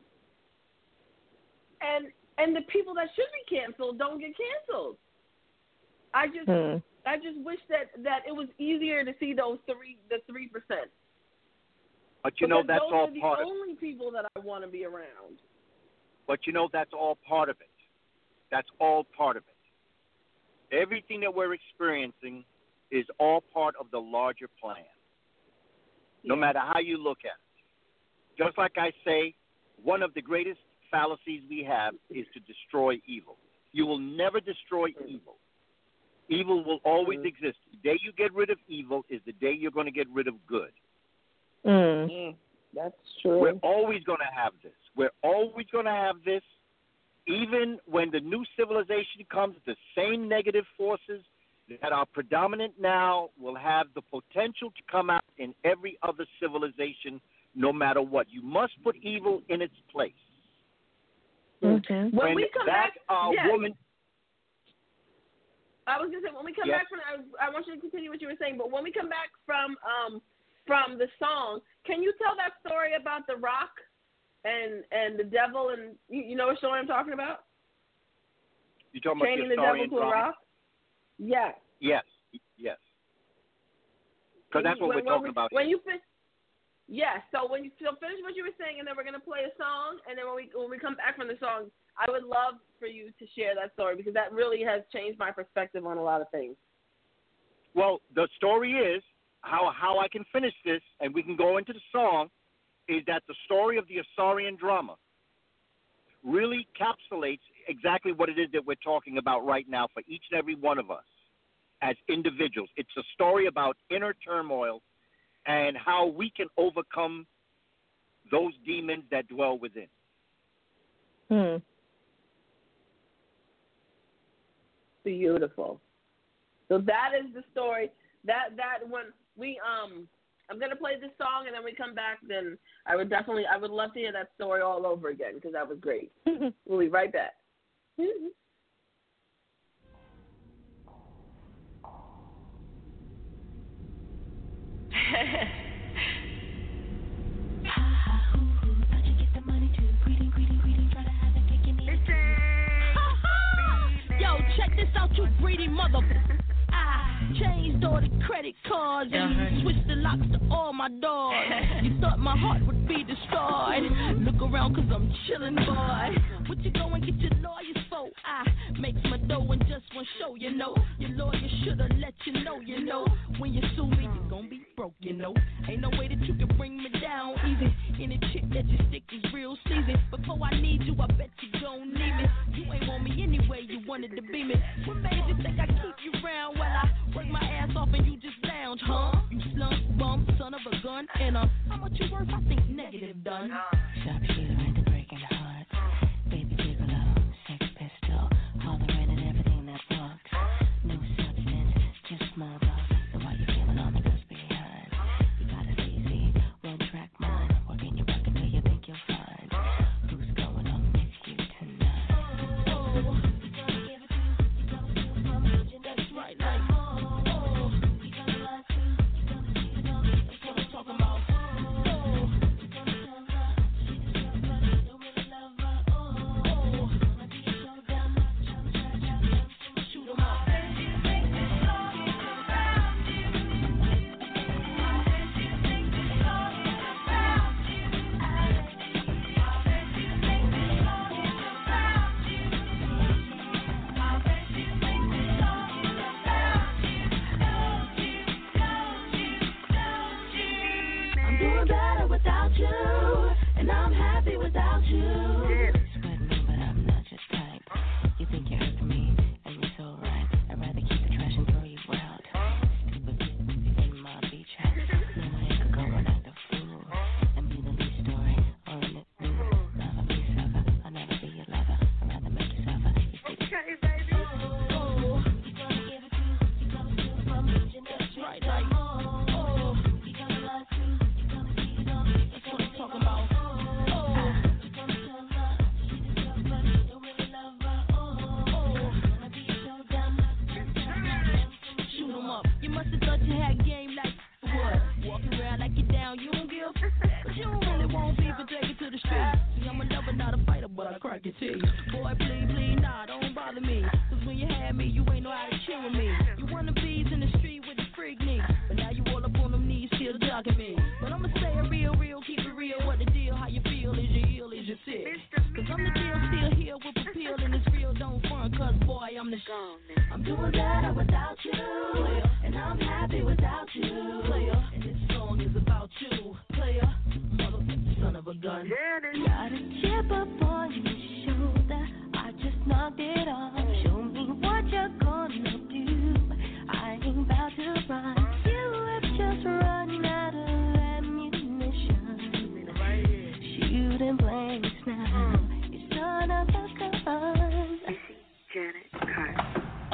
and and the people that should be canceled don't get canceled. I just hmm. I just wish that, that it was easier to see those three the three percent. But you know, that's those all are the part of it. only people that I want to be around. But you know, that's all part of it. That's all part of it. Everything that we're experiencing is all part of the larger plan. No yeah. matter how you look at it. Just like I say, one of the greatest fallacies we have is to destroy evil. You will never destroy evil. Evil will always mm. exist. The day you get rid of evil is the day you're going to get rid of good. Mm. Mm, that's true. We're always going to have this. We're always going to have this. Even when the new civilization comes, the same negative forces that are predominant now will have the potential to come out in every other civilization, no matter what. You must put evil in its place. Mm-hmm. When, when we come that back, uh, yes. woman... I was going to say, when we come yes. back from, I, I want you to continue what you were saying, but when we come back from um, from the song, can you tell that story about the rock and and the devil, and you, you know what story I'm talking about? You talking Chaining about the devil to a rock? Yes. Yes, yes. Because that's what when, we're talking we, about when here. You fin- yes, so when you so finish what you were saying, and then we're going to play a song, and then when we when we come back from the song, I would love for you to share that story, because that really has changed my perspective on a lot of things. Well, the story is, how how I can finish this, and we can go into the song, is that the story of the Asarian drama really encapsulates exactly what it is that we're talking about right now for each and every one of us as individuals. It's a story about inner turmoil and how we can overcome those demons that dwell within. Hmm. Beautiful. So that is the story. That that when we um, I'm gonna play this song, and then we come back. Then I would definitely, I would love to hear that story all over again, because that was great. We'll be right back. Yo, check this out, you greedy mother. I changed all the credit cards and switched the locks to all my doors. You thought my heart would be destroyed. Look around, cause I'm chillin', boy. What you go and get your lawyers for? I makes my dough in just one show, you know. Your lawyer shoulda let you know, you know. When you sue me, you gon' be broke, you know. Ain't no way that you can bring me down easy. Any chick that you stick is real sleazy. Before I need you, I bet you gon' need me. You ain't want me anyway, you wanted to be me. What made you think I keep you around while I work my ass off and you just lounge, huh? You slump bum, son of a gun, and uh, how much you worth? I think negative done. Sharpshooter ain't the breaking heart. Baby gigolo, sex pistol, hollering and everything that walks. No substance, just small talk. So why you feeling all the guts behind? You got a easy, one track mind, working your work until you think you'll find. doing better without you, and I'm happy without you. Sweat me, but I'm not your type. You think you're hurting me, and you're so right. I'd rather keep the trash and throw you out. Stupid bitch in my beach house. Then I could go and act a fool, and be the lead story, all in it new. Never be suffer, I'll never be your lover. I'd rather make you suffer. You see the Okay, baby. oh, you gonna give it to, you gonna steal from me, you never treat right, right. Oh, you gonna lie to, you gonna see it on, you gonna talk about. You must have thought you had game like what? Walking around like you down, you don't give. But you don't really want people take it to the street. See, I'm a lover, not a fighter, but I crack your teeth. Boy, please, please, nah, don't bother me. Cause when you had me, you ain't know how to chill with me. You wanna be in the street with the freak knee. But now you all up on them knees, still jogging me. But I'ma stay real, real, keep it real. What the deal, how you feel, is you ill, is you sick? Cause I'm the deal, still here with the pill, and it's real, don't front. Cause boy, I'm the shit. I'm doing better without you, and I'm happy without you, player. And this song is about you, player. Motherfucker, son of a gun. Got a chip up on your shoulder. I just knocked it off. Show me what you're gonna do. I ain't about to run. You have just run out of ammunition. Shoot and blame us now. You son of a gun. Janet Carter.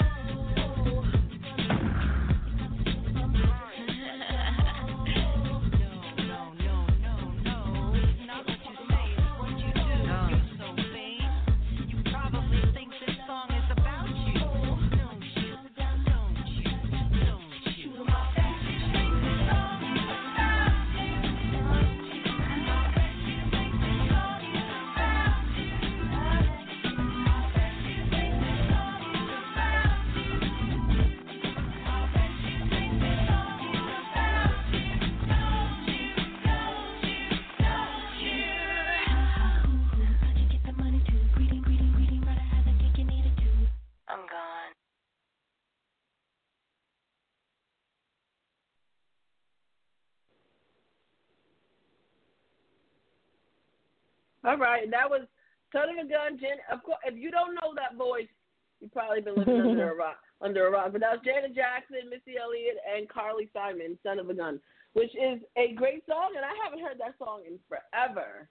All right, that was Son of a Gun, Jen. Of course, if you don't know that voice, you've probably been living under a rock. Under a rock. But that was Janet Jackson, Missy Elliott, and Carly Simon, Son of a Gun, which is a great song, and I haven't heard that song in forever.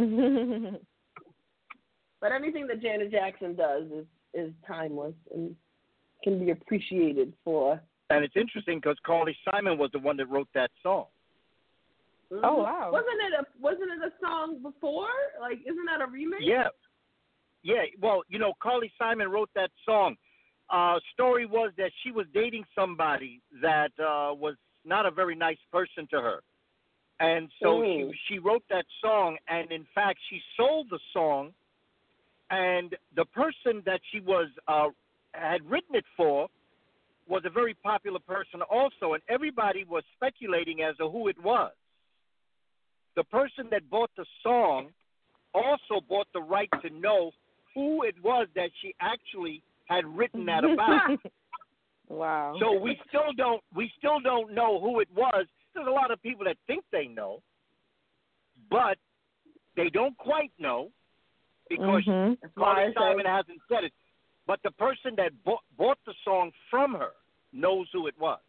But anything that Janet Jackson does is, is timeless and can be appreciated for. And it's interesting because Carly Simon was the one that wrote that song. Mm-hmm. Oh wow! Wasn't it a wasn't it a song before? Like, isn't that a remake? Yeah, yeah. Well, you know, Carly Simon wrote that song. Uh, story was that she was dating somebody that uh, was not a very nice person to her, and so mm. she she wrote that song. And in fact, she sold the song, and the person that she was uh, had written it for was a very popular person also, and everybody was speculating as to who it was. The person that bought the song also bought the right to know who it was that she actually had written that about. Wow. So we still don't we still don't know who it was. There's a lot of people that think they know, but they don't quite know because mm-hmm. Carly Simon hasn't said it. But the person that bought, bought the song from her knows who it was.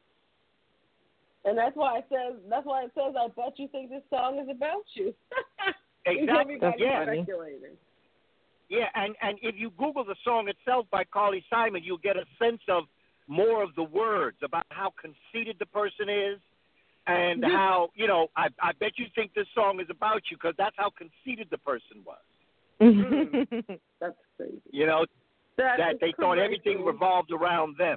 And that's why it says. That's why it says. I bet you think this song is about you. Exactly. Yeah. Speculating. Yeah, and and if you Google the song itself by Carly Simon, you'll get a sense of more of the words about how conceited the person is, and how you know. I I bet you think this song is about you because that's how conceited the person was. mm. That's crazy. You know that, that they thought everything revolved around them.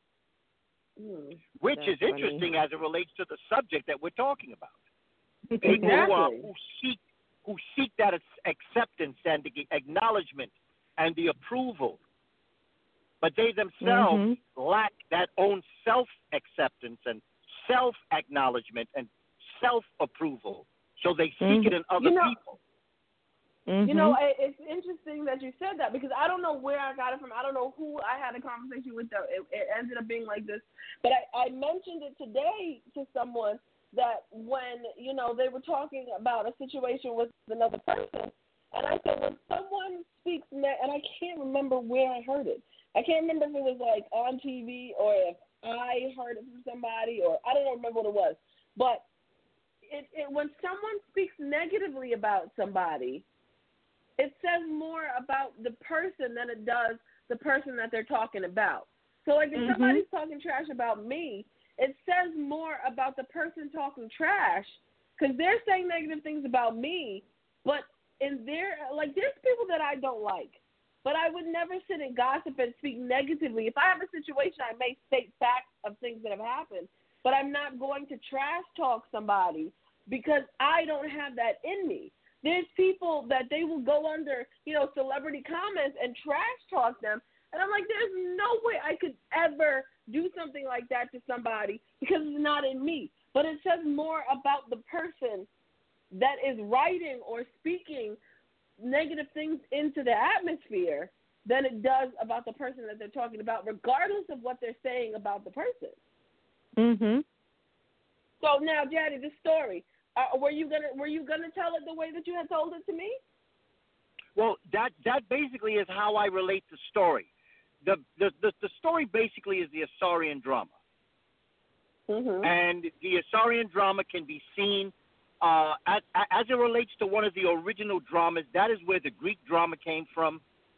Mm, Which is funny. interesting as it relates to the subject that we're talking about. People exactly. who, uh, who seek who seek that acceptance and the acknowledgement and the approval, but they themselves mm-hmm. lack that own self-acceptance and self-acknowledgement and self-approval, so they seek mm-hmm. it in other you know, people. Mm-hmm. You know, it, it's interesting that you said that because I don't know where I got it from. I don't know who I had a conversation with. That it, it ended up being like this. But I, I mentioned it today to someone that when, you know, they were talking about a situation with another person, and I said, when someone speaks, ne- and I can't remember where I heard it. I can't remember if it was like on T V or if I heard it from somebody, or I don't remember what it was. But it, it, when someone speaks negatively about somebody, it says more about the person than it does the person that they're talking about. So like if Mhm. somebody's talking trash about me, it says more about the person talking trash because they're saying negative things about me, but in their, like, there's people that I don't like, but I would never sit and gossip and speak negatively. If I have a situation, I may state facts of things that have happened, but I'm not going to trash talk somebody because I don't have that in me. There's people that they will go under, you know, celebrity comments and trash talk them, and I'm like, there's no way I could ever do something like that to somebody because it's not in me. But it says more about the person that is writing or speaking negative things into the atmosphere than it does about the person that they're talking about, regardless of what they're saying about the person. Mhm. So now, Daddy, this story, uh, were you gonna were you gonna tell it the way that you had told it to me? Well, that that basically is how I relate the story. The the the, the story basically is the Asarian drama, Mm-hmm. and the Asarian drama can be seen uh, as, as it relates to one of the original dramas. That is where the Greek drama came from.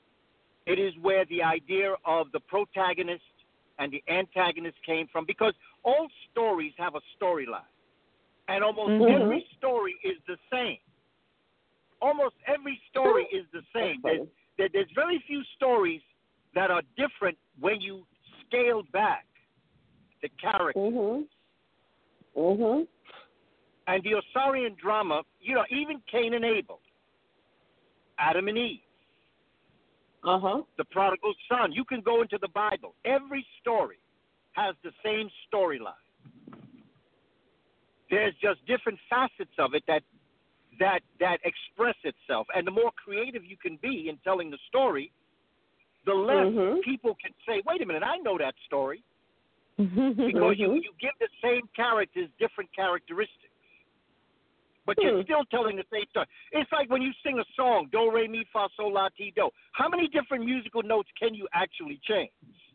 It is where the idea of the protagonist and the antagonist came from, because all stories have a storyline, and almost Mhm. every story is the same. Almost every story is the same. There's, there, there's very few stories that are different when you scale back the characters. Mm-hmm. Mm-hmm. And the Osarian drama, you know, even Cain and Abel, Adam and Eve, Uh-huh. the prodigal son. You can go into the Bible. Every story has the same storyline. There's just different facets of it that that that express itself. And the more creative you can be in telling the story, the less Mhm. people can say, wait a minute, I know that story. Mhm. Because you, Mhm. you give the same characters different characteristics. But you're Hmm. still telling the same story. It's like when you sing a song, do, re, mi, fa, sol, la, ti, do. How many different musical notes can you actually change?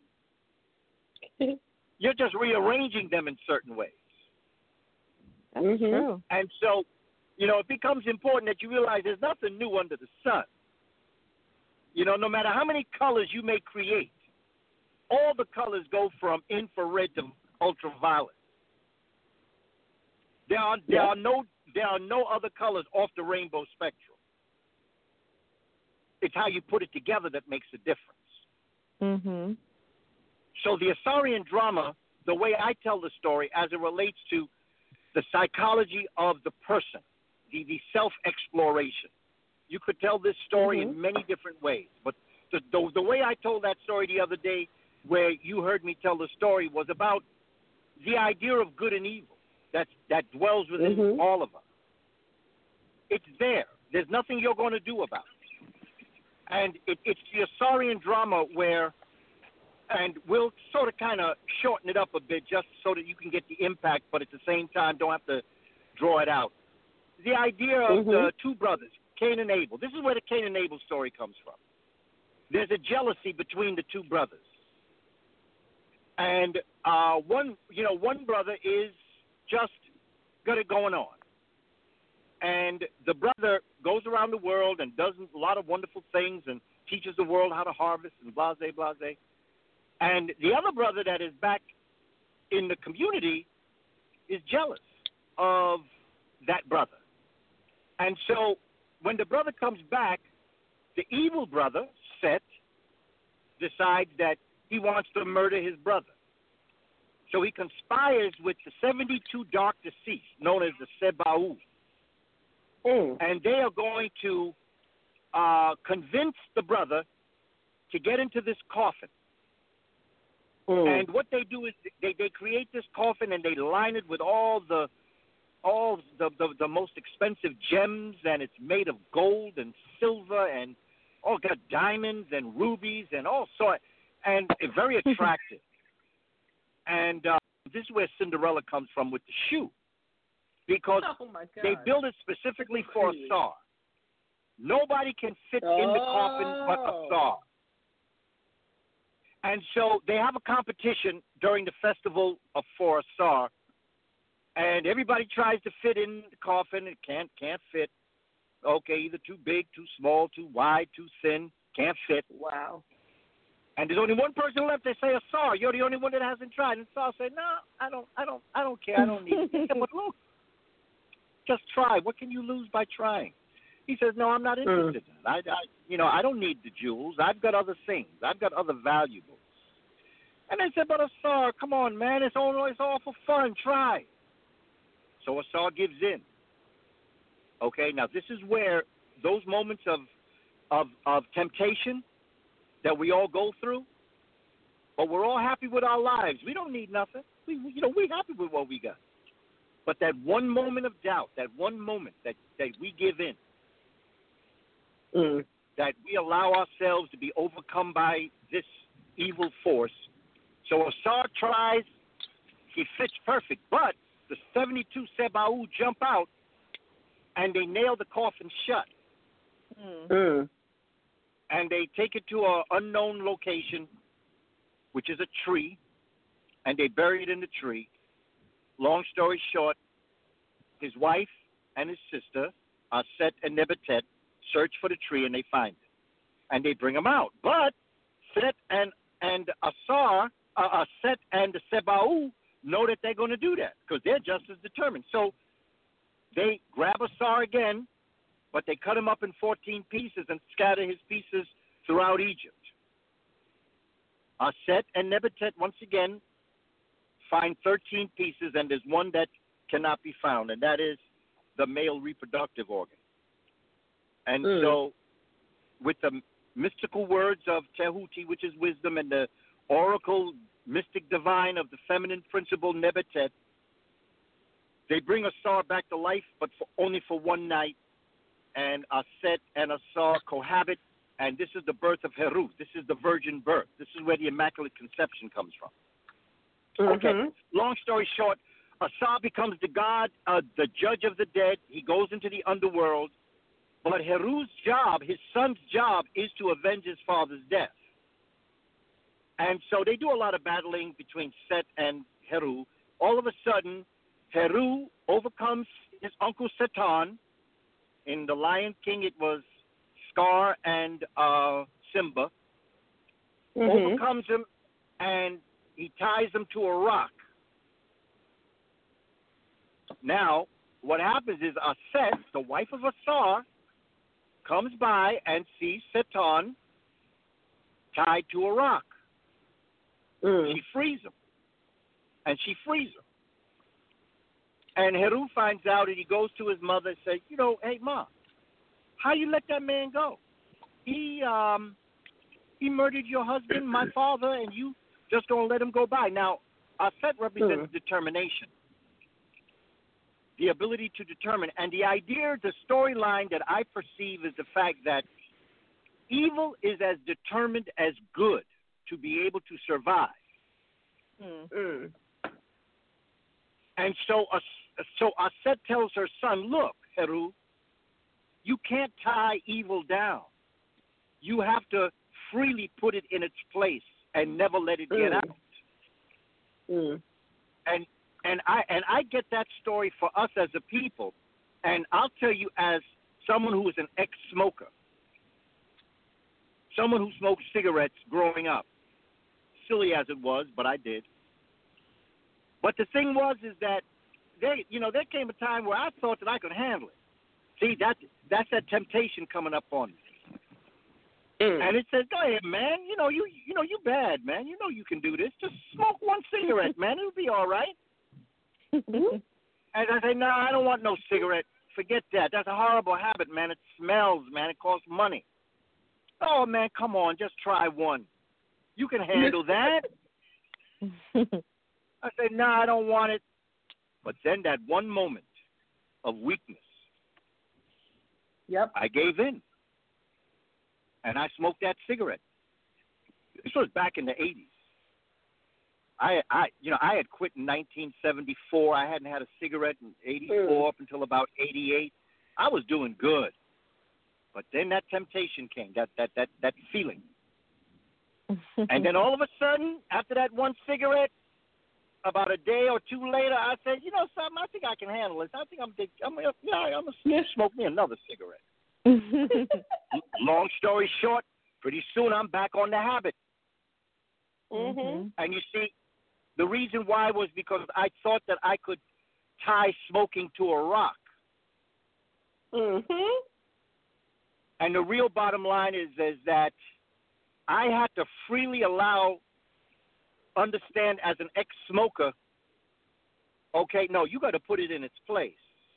You're just rearranging them in certain ways. That's Mhm. true. And so, you know, it becomes important that you realize there's nothing new under the sun. You know, no matter how many colors you may create, all the colors go from infrared to ultraviolet. There are there Yeah. are no there are no other colors off the rainbow spectrum. It's how you put it together that makes a difference. Mhm. So the Asarian drama, the way I tell the story as it relates to the psychology of the person, the, the self-exploration. You could tell this story Mhm. in many different ways. But the, the, the way I told that story the other day, where you heard me tell the story, was about the idea of good and evil that, that dwells within Mhm. all of us. It's there. There's nothing you're going to do about it. And it, it's the Asarian drama where, and we'll sort of kind of shorten it up a bit just so that you can get the impact, but at the same time don't have to draw it out. The idea of Mhm. the two brothers, Cain and Abel. This is where the Cain and Abel story comes from. There's a jealousy between the two brothers. And uh, one, you know, one brother is just got it going on. And the brother goes around the world and does a lot of wonderful things and teaches the world how to harvest and blase, blase. And the other brother that is back in the community is jealous of that brother. And so when the brother comes back, the evil brother, Set, decides that he wants to murder his brother. So he conspires with the seventy-two dark deceased, known as the Seba'u. Mm. And they are going to uh, convince the brother to get into this coffin. Mm. And what they do is they, they create this coffin and they line it with all the all the, the, the most expensive gems, and it's made of gold and silver and all got diamonds and rubies and all sorts, and very attractive. And uh, this is where Cinderella comes from with the shoe. because Oh my God. they build it specifically for a Tsar. Nobody can fit oh. in the coffin but a Tsar. And so they have a competition during the festival of for a Tsar, and everybody tries to fit in the coffin. It can't can't fit. Okay, either too big, too small, too wide, too thin. Can't fit. Wow. And there's only one person left. They say a Tsar. You're the only one that hasn't tried. And Tsar say, no, I don't, I don't, I don't care. I don't need it. Yeah, but look, just try. What can you lose by trying? He says, no, I'm not interested. Mm. I, I, you know, I don't need the jewels. I've got other things. I've got other valuables. And they said, but a Tsar, come on, man. It's all, it's all for fun. Try. So a Tsar gives in. Okay, now this is where those moments of, of, of temptation that we all go through, but we're all happy with our lives. We don't need nothing. We, you know, we're happy with what we got. But that one moment of doubt, that one moment that, that we give in, mm. that we allow ourselves to be overcome by this evil force. So a Tsar tries, he fits perfect, but the seventy-two Sebaou jump out and they nail the coffin shut. Mm. Mm. And they take it to an unknown location, which is a tree, and they bury it in the tree. Long story short, his wife and his sister, Aset and Nebetet, search for the tree, and they find it. And they bring him out. But Set and, and Asar, uh, Aset and the Sebaou know that they're going to do that because they're just as determined. So they grab Asar again, but they cut him up in fourteen pieces and scatter his pieces throughout Egypt. Aset and Nebetet, once again, find thirteen pieces, and there's one that cannot be found, and that is the male reproductive organ. And mm. so, with the mystical words of Tehuti, which is wisdom, and the oracle mystic divine of the feminine principle Nebetet, they bring Asar back to life, but for, only for one night. And Aset and Asar cohabit, and this is the birth of Heru. This is the virgin birth. This is where the Immaculate Conception comes from. Mm-hmm. Okay, long story short, Asar becomes the god, uh, the judge of the dead. He goes into the underworld, but Heru's job, his son's job, is to avenge his father's death. And so they do a lot of battling between Set and Heru. All of a sudden, Heru overcomes his uncle Setan. In The Lion King, it was Scar and uh, Simba. Mm-hmm. Overcomes him, and he ties him to a rock. Now, what happens is Aset, the wife of Asar, comes by and sees Setan tied to a rock. Mm. She frees him, and she frees him. And Heru finds out, and he goes to his mother and says, you know, hey, Ma, how you let that man go? He um, he murdered your husband, my father, and you just going to let him go by. Now, Aset represents mm. determination, the ability to determine. And the idea, the storyline that I perceive is the fact that evil is as determined as good to be able to survive. Mm. Mm. And so, uh, so Aset tells her son, look, Heru, you can't tie evil down. You have to freely put it in its place and never let it get mm. out. Mm. And and I and I get that story for us as a people. And I'll tell you, as someone who is an ex-smoker, someone who smoked cigarettes growing up, silly as it was, but I did. But the thing was is that they, you know, there came a time where I thought that I could handle it. See, that that's that temptation coming up on me. Mm. And it says, go ahead, man. You know, you you know, you bad, man. You know you can do this. Just smoke one cigarette, man. It'll be all right. And I say, no, nah, I don't want no cigarette. Forget that. That's a horrible habit, man. It smells, man. It costs money. Oh, man, come on. Just try one. You can handle that. I said, no, nah, I don't want it. But then that one moment of weakness, yep, I gave in. And I smoked that cigarette. This was back in the eighties. I, I, you know, I had quit in nineteen seventy-four. I hadn't had a cigarette in eighty-four up until about eighty-eight. I was doing good, but then that temptation came, that that that that feeling, and then all of a sudden, after that one cigarette, about a day or two later, I said, you know, something, I think I can handle this. I think I'm, I'm, yeah, I'm gonna smoke me another cigarette. Long story short, pretty soon I'm back on the habit. Mm-hmm. And you see, the reason why was because I thought that I could tie smoking to a rock. Mm-hmm. And the real bottom line is, is that I had to freely allow, understand as an ex-smoker, okay, no, you got to put it in its place.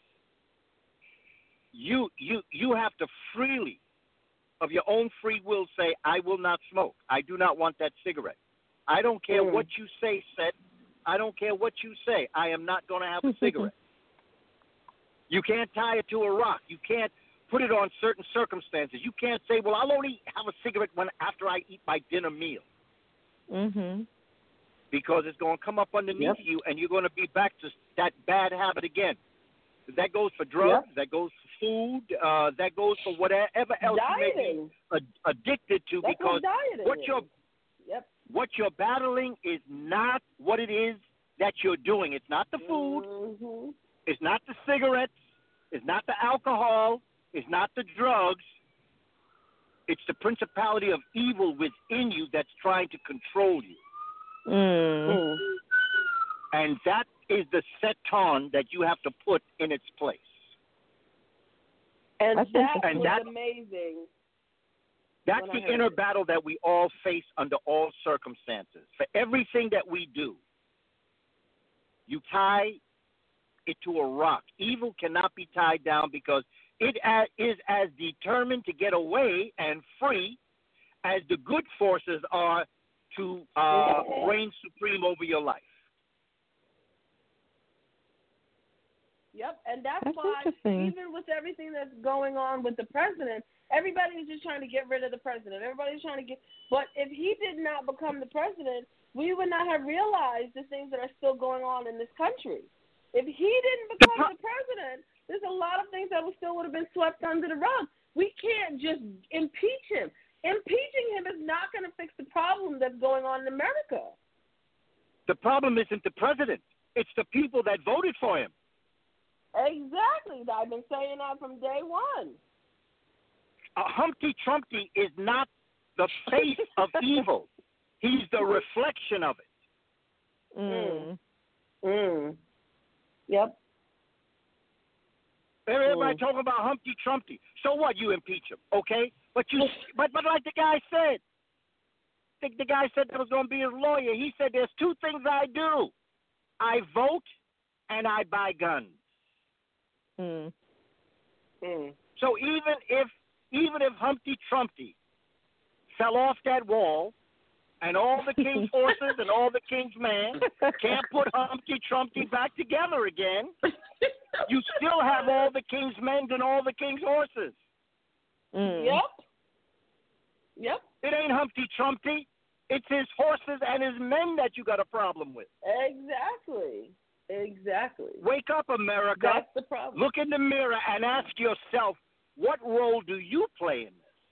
You, you, you have to freely, of your own free will, say, I will not smoke. I do not want that cigarette. I don't care Mm. what you say, Seth. I don't care what you say. I am not going to have a cigarette. You can't tie it to a rock. You can't put it on certain circumstances. You can't say, well, I'll only have a cigarette when after I eat my dinner meal. Mhm. Because it's going to come up underneath Yep. you, and you're going to be back to that bad habit again. That goes for drugs. Yep. That goes for food. Uh, that goes for whatever else you may Dieting. be ad- addicted to. That's because what dieting what is. you're Yep. what you're battling is not what it is that you're doing. It's not the food. Mm-hmm. It's not the cigarettes. It's not the alcohol. It's not the drugs. It's the principality of evil within you that's trying to control you. Mm. Mm. And that is the seton that you have to put in its place. And That's that interesting. was And that- amazing. That's When I the heard inner it. battle that we all face under all circumstances. For everything that we do, you tie it to a rock. Evil cannot be tied down because it a- is as determined to get away and free as the good forces are to uh, reign supreme over your life. Yep, and that's, That's why interesting. even with everything that's going on with the president, everybody's just trying to get rid of the president. Everybody's trying to get, but if he did not become the president, we would not have realized the things that are still going on in this country. If he didn't The become pro- the president, there's a lot of things that would still would have been swept under the rug. We can't just impeach him. Impeaching him is not going to fix the problem that's going on in America. The problem isn't the president. It's the people that voted for him. Exactly. I've been saying that from day one. Uh, Humpty Trumpty is not the face of evil. He's the reflection of it. Mm. Mm. Yep. Everybody Mm. talking about Humpty Trumpty. So what? You impeach him, okay? But you, but but like the guy said, the, the guy said that was going to be his lawyer. He said there's two things I do: I vote and I buy guns. Mm. Mm. So even if even if Humpty Trumpty fell off that wall, and all the king's horses and all the king's men can't put Humpty Trumpty back together again, you still have all the king's men and all the king's horses. Mm. Yep. Yep. It ain't Humpty Trumpty. It's his horses and his men that you got a problem with. Exactly. Exactly. Wake up, America. That's the problem. Look in the mirror and ask yourself, what role do you play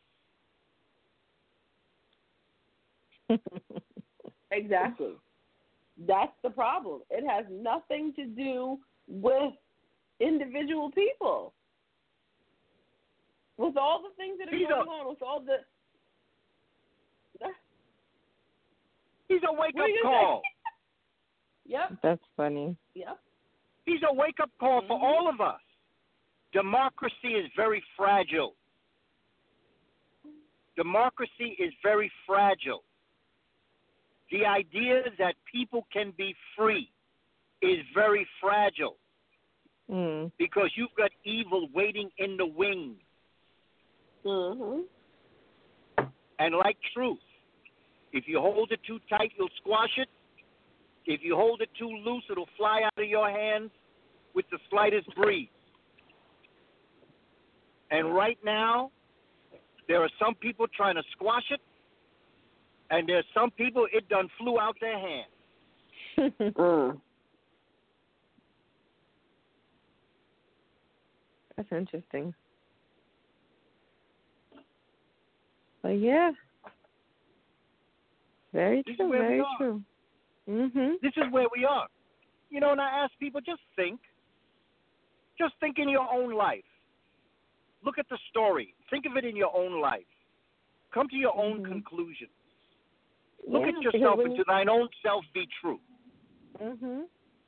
in this? Exactly. That's the problem. It has nothing to do with individual people. With all the things that are He's going a- on, with all the He's a wake-up What do you call. Yep. That's funny. Yep. He's a wake-up call for Mhm. all of us. Democracy is very fragile. Democracy is very fragile. The idea that people can be free is very fragile Mm. because you've got evil waiting in the wings. Mhm. And like truth, if you hold it too tight, you'll squash it. If you hold it too loose, it'll fly out of your hands with the slightest breeze. And right now, there are some people trying to squash it, and there's some people it done flew out their hands. mm. That's interesting. But yeah, very This is true. where we Very are. true. Mhm. This is where we are. You know, and I ask people, just think. Just think in your own life. Look at the story. Think of it in your own life. Come to your own Mhm. conclusions. Look Yeah, at because yourself when and you- to thine own self be true. Mhm.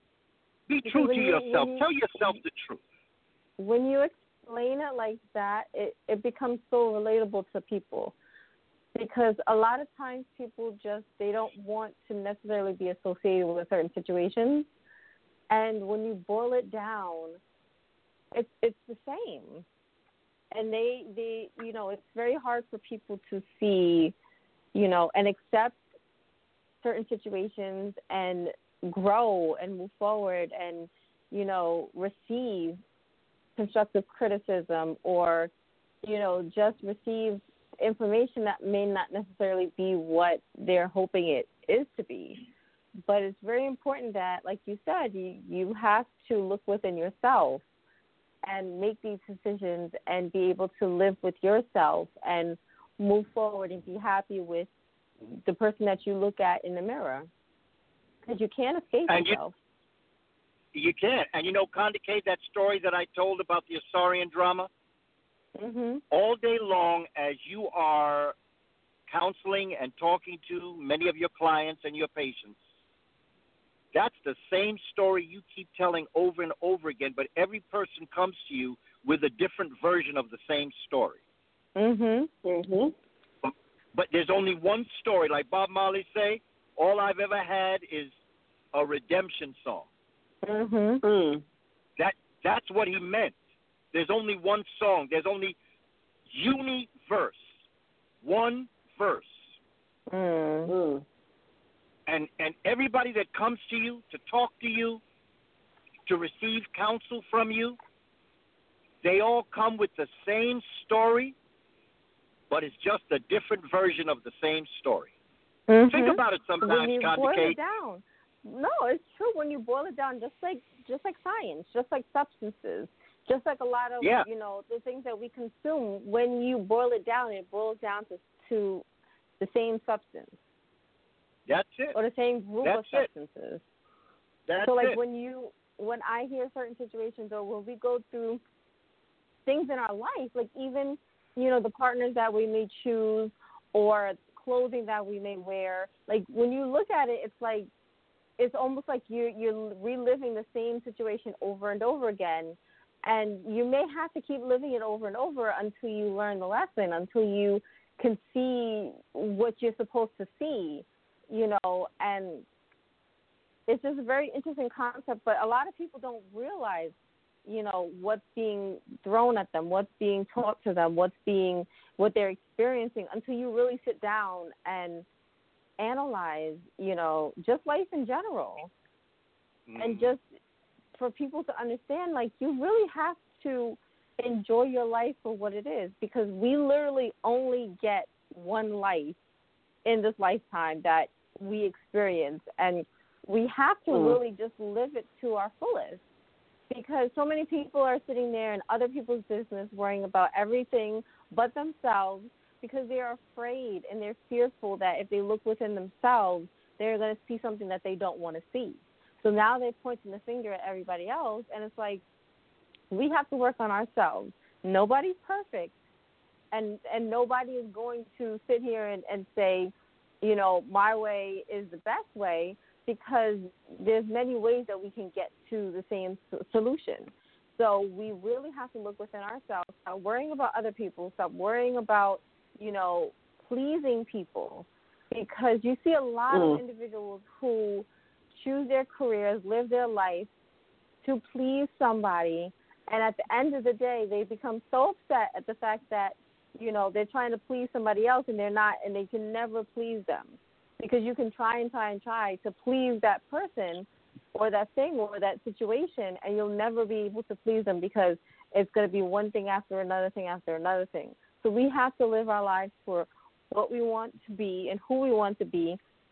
Be Because true when to you- yourself. when you- Tell yourself the truth. When you explain it like that, it, it becomes so relatable to people. Because a lot of times people just, they don't want to necessarily be associated with certain situations. And when you boil it down, it's it's the same. And they, they, you know, it's very hard for people to see, you know, and accept certain situations and grow and move forward and, you know, receive constructive criticism or, you know, just receive information that may not necessarily be what they're hoping it is to be. But it's very important that, like you said, you, you have to look within yourself and make these decisions and be able to live with yourself and move forward and be happy with the person that you look at in the mirror. Because you can't escape And you- yourself. You can't. And you know, Conde K, that story that I told about the Asarian drama, Mhm. all day long as you are counseling and talking to many of your clients and your patients, that's the same story you keep telling over and over again, but every person comes to you with a different version of the same story. Mhm. Mhm. But, but there's only one story. Like Bob Marley say, all I've ever had is a redemption song. Mhm. Mm. That that's what he meant. There's only one song. There's only universe. One verse. Mm. Mm. And and everybody that comes to you to talk to you, to receive counsel from you, they all come with the same story, but it's just a different version of the same story. Mhm. Think about it when sometimes, you Conde boil K. it down. No, it's true. When you boil it down, just like just like science, just like substances, just like a lot of Yeah. you know the things that we consume. When you boil it down, it boils down to to the same substance That's it. or the same group That's of it. substances. That's So like it. when you when I hear certain situations or when we go through things in our life, like even you know the partners that we may choose or clothing that we may wear, like when you look at it, it's like it's almost like you're you're reliving the same situation over and over again, and you may have to keep living it over and over until you learn the lesson, until you can see what you're supposed to see, you know, and it's just a very interesting concept, but a lot of people don't realize, you know, what's being thrown at them, what's being taught to them, what's being, what they're experiencing until you really sit down and analyze, you know, just life in general. And just for people to understand, like, you really have to enjoy your life for what it is, because we literally only get one life in this lifetime that we experience, and we have to Mm. really just live it to our fullest, because so many people are sitting there in other people's business worrying about everything but themselves, because they are afraid and they're fearful that if they look within themselves, they're going to see something that they don't want to see. So now they're pointing the finger at everybody else, and it's like, we have to work on ourselves. Nobody's perfect, and and nobody is going to sit here and, and say, you know, my way is the best way, because there's many ways that we can get to the same solution. So we really have to look within ourselves, stop worrying about other people, stop worrying about, you know, pleasing people, because you see a lot Mm. of individuals who choose their careers, live their life to please somebody, and at the end of the day, they become so upset at the fact that, you know, they're trying to please somebody else and they're not, and they can never please them, because you can try and try and try to please that person or that thing or that situation, and you'll never be able to please them, because it's going to be one thing after another thing after another thing. So we have to live our lives for what we want to be and who we want to be,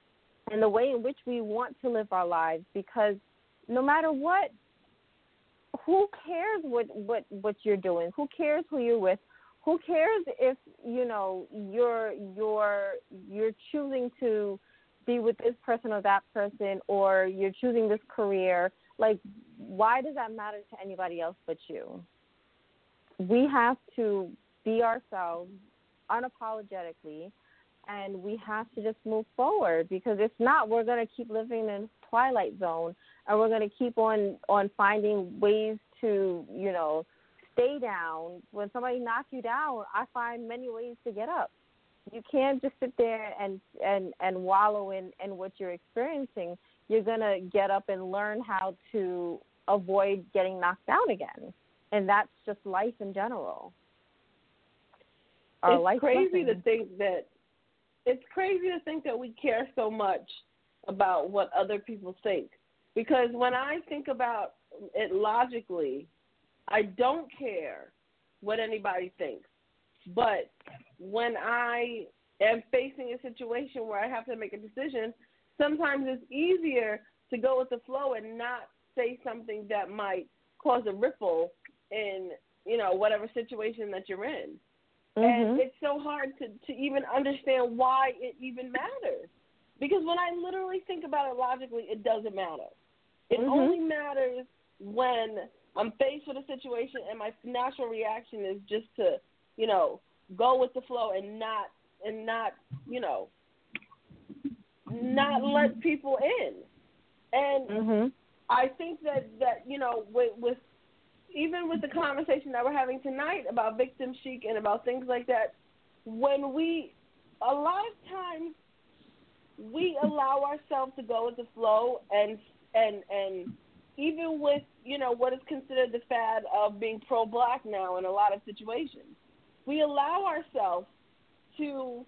and the way in which we want to live our lives, because no matter what, who cares what, what, what you're doing? Who cares who you're with? Who cares if, you know, you're you're you're choosing to be with this person or that person, or you're choosing this career? Like, why does that matter to anybody else but you? We have to be ourselves unapologetically, and we have to just move forward, because if not, we're going to keep living in Twilight Zone, and we're going to keep on, on finding ways to, you know, stay down. When somebody knocks you down, I find many ways to get up. You can't just sit there and, and, and wallow in, in what you're experiencing. You're going to get up and learn how to avoid getting knocked down again. And that's just life in general. Our it's life crazy lesson. to think that it's crazy to think that we care so much about what other people think. Because when I think about it logically, I don't care what anybody thinks. But when I am facing a situation where I have to make a decision, sometimes it's easier to go with the flow and not say something that might cause a ripple in, you know, whatever situation that you're in. Mm-hmm. And it's so hard to, to even understand why it even matters. Because when I literally think about it logically, it doesn't matter. It Mm-hmm. only matters when I'm faced with a situation and my natural reaction is just to, you know, go with the flow and not, and not, you know, not let people in. And Mm-hmm. I think that, that you know, with, with even with the conversation that we're having tonight about victim chic and about things like that, when we, a lot of times, we allow ourselves to go with the flow, and and and even with, you know, what is considered the fad of being pro-black now in a lot of situations, we allow ourselves to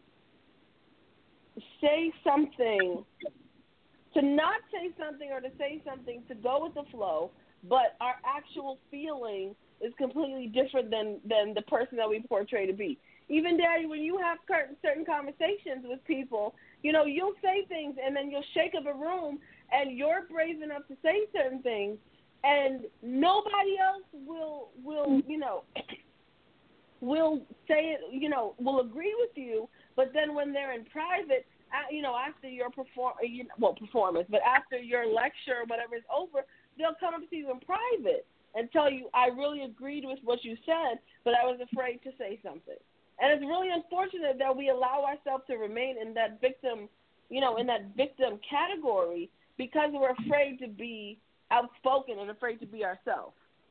say something, to not say something or to say something to go with the flow, but our actual feeling is completely different than, than the person that we portray to be. Even, Daddy, when you have certain conversations with people, you know, you'll say things and then you'll shake up a room and you're brave enough to say certain things, and nobody else will, will you know, will say it, you know, will agree with you, but then when they're in private, you know, after your perform, well, performance, but after your lecture or whatever is over, they'll come up to you in private and tell you, I really agreed with what you said, but I was afraid to say something. And it's really unfortunate that we allow ourselves to remain in that victim, you know, in that victim category, because we're afraid to be outspoken and afraid to be ourselves.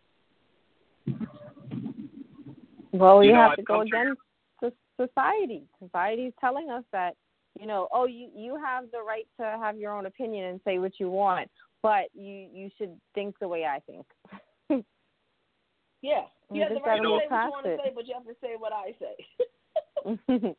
Well, we You know, have I've to go come to- against so- society. Society is telling us that, you know, oh, you, you have the right to have your own opinion and say what you want, but you, you should think the way I think. Yeah. You You have the just right gotta to move say what you past want to it. say, but you have to say what I say.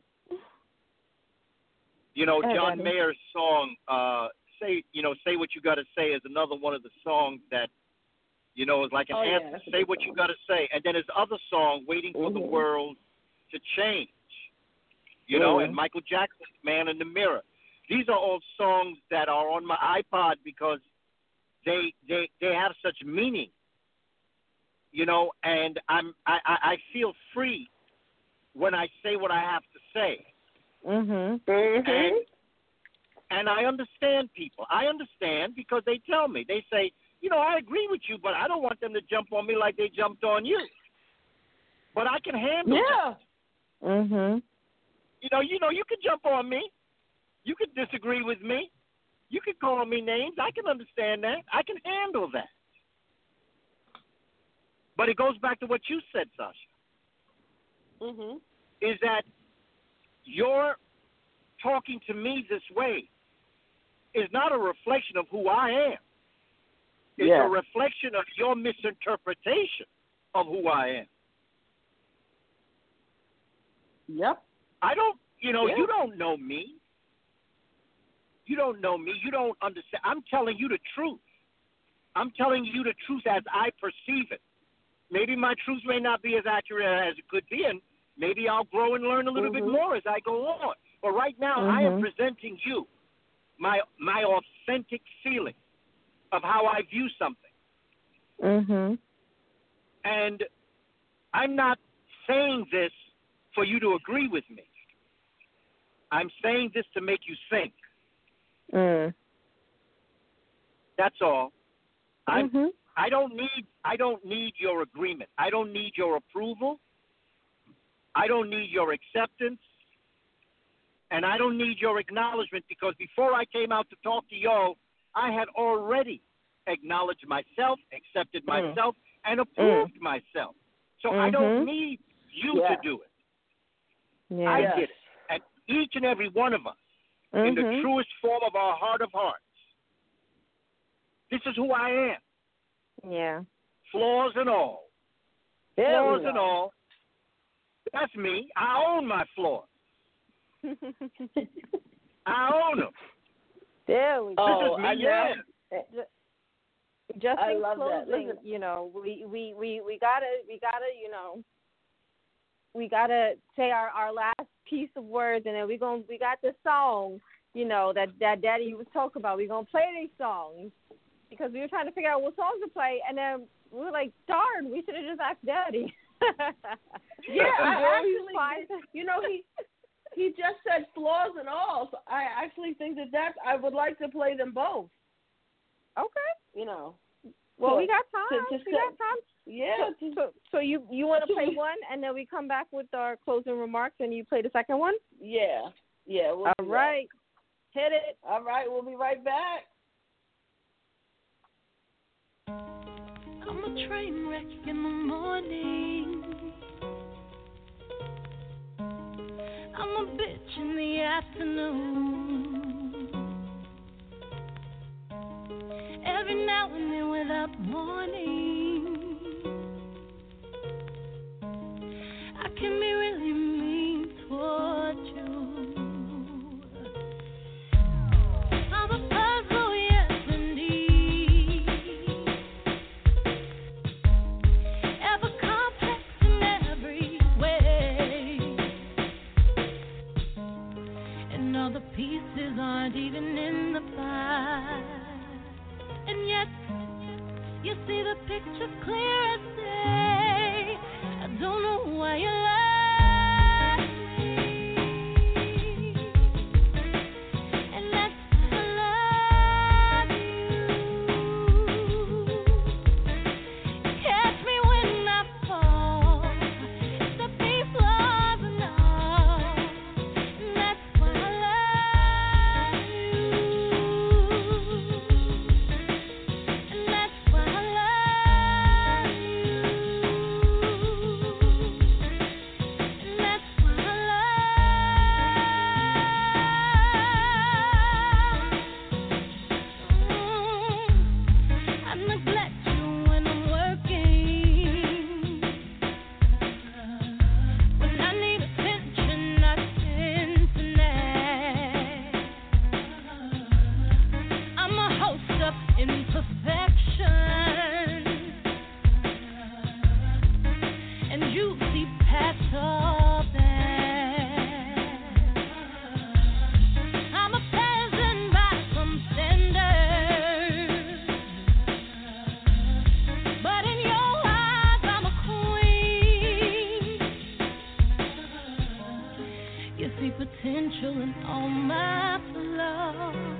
You know, Go ahead, John Daddy. Mayer's song, uh, "Say," you know, "Say What You Gotta Say" is another one of the songs that, you know, is like an Oh, yeah, anthem. that's a Say good what song. you gotta say, and then his other song, "Waiting for the Mhm. World to Change." You know, Mhm. and Michael Jackson's "Man in the Mirror." These are all songs that are on my iPod because they they they have such meaning. You know, and I'm I, I I feel free when I say what I have to say. Mhm. Mhm. And and I understand people. I understand because they tell me. They say, you know, I agree with you, but I don't want them to jump on me like they jumped on you. But I can handle Yeah. that. Mhm. You know, you know, you can jump on me. You can disagree with me. You can call me names. I can understand that. I can handle that. But it goes back to what you said, Sasha, Mhm. is that your talking to me this way is not a reflection of who I am. It's Yeah. a reflection of your misinterpretation of who I am. Yep. I don't, you know, Yeah. you don't know me. You don't know me. You don't understand. I'm telling you the truth. I'm telling you the truth as I perceive it. Maybe my truth may not be as accurate as it could be, and maybe I'll grow and learn a little bit Mhm. more as I go on. But right now, I am Mhm. presenting you my my authentic feeling of how I view something. Mhm. And I'm not saying this for you to agree with me. I'm saying this to make you think. Mm. That's all. I'm, Mhm. I don't need I don't need your agreement. I don't need your approval. I don't need your acceptance. And I don't need your acknowledgement, because before I came out to talk to Yo, I had already acknowledged myself, accepted Mm. myself, and approved myself. So I don't need you Yeah. to do it. Yeah. I Yes. did it. And each and every one of us, Mhm. in the truest form of our heart of hearts, this is who I am, Yeah. flaws and all. There Flaws we and go. all. That's me. I own my flaws. I own them. There we go. Oh, this is me, I yeah. know. Just I in love that. closing, Listen. you know, we, we, we, we gotta we gotta, you know, we gotta say our, our last piece of words, and then we gonna we got this song, you know, that, that Daddy was talking about. We're gonna play these songs because we were trying to figure out what songs to play, and then we were like, darn, we should have just asked Daddy. Yeah, I Where we actually, find- you know, he he just said flaws and all. So I actually think that that's. I would like to play them both. Okay. You know. Well, So- we got time. to- to we say- got time. Yeah. So, so, so you you want to play one, and then we come back with our closing remarks, and you play the second one. Yeah. Yeah. We'll All do that. right, hit it. All right. We'll be right back. I'm a train wreck in the morning. I'm a bitch in the afternoon. Every now and then without warning, I can be really mean toward you. I'm a puzzle, yes indeed. Ever complex in every way, and all the pieces aren't even in the pie. And yet, you see the picture clear as day. I don't know why you love me, and that's why I love you. Catch me when I fall, the peace, love, and all, and that's why I love you. And that's why I love you. And that's why I love. I neglect you when I'm working. When I need attention, I tend to nag. I'm a host of imperfection, and you see past all that. I'm a peasant by some standards, but in your eyes I'm a queen. You see potential in all my flaws,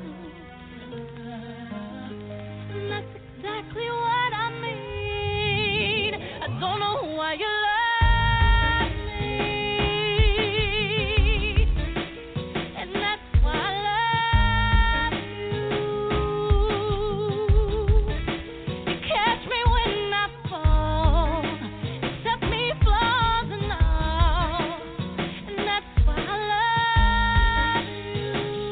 and that's exactly what I mean. I don't know why you love me, and that's why I love you. You catch me when I fall, accept me flaws and all, and that's why I love you.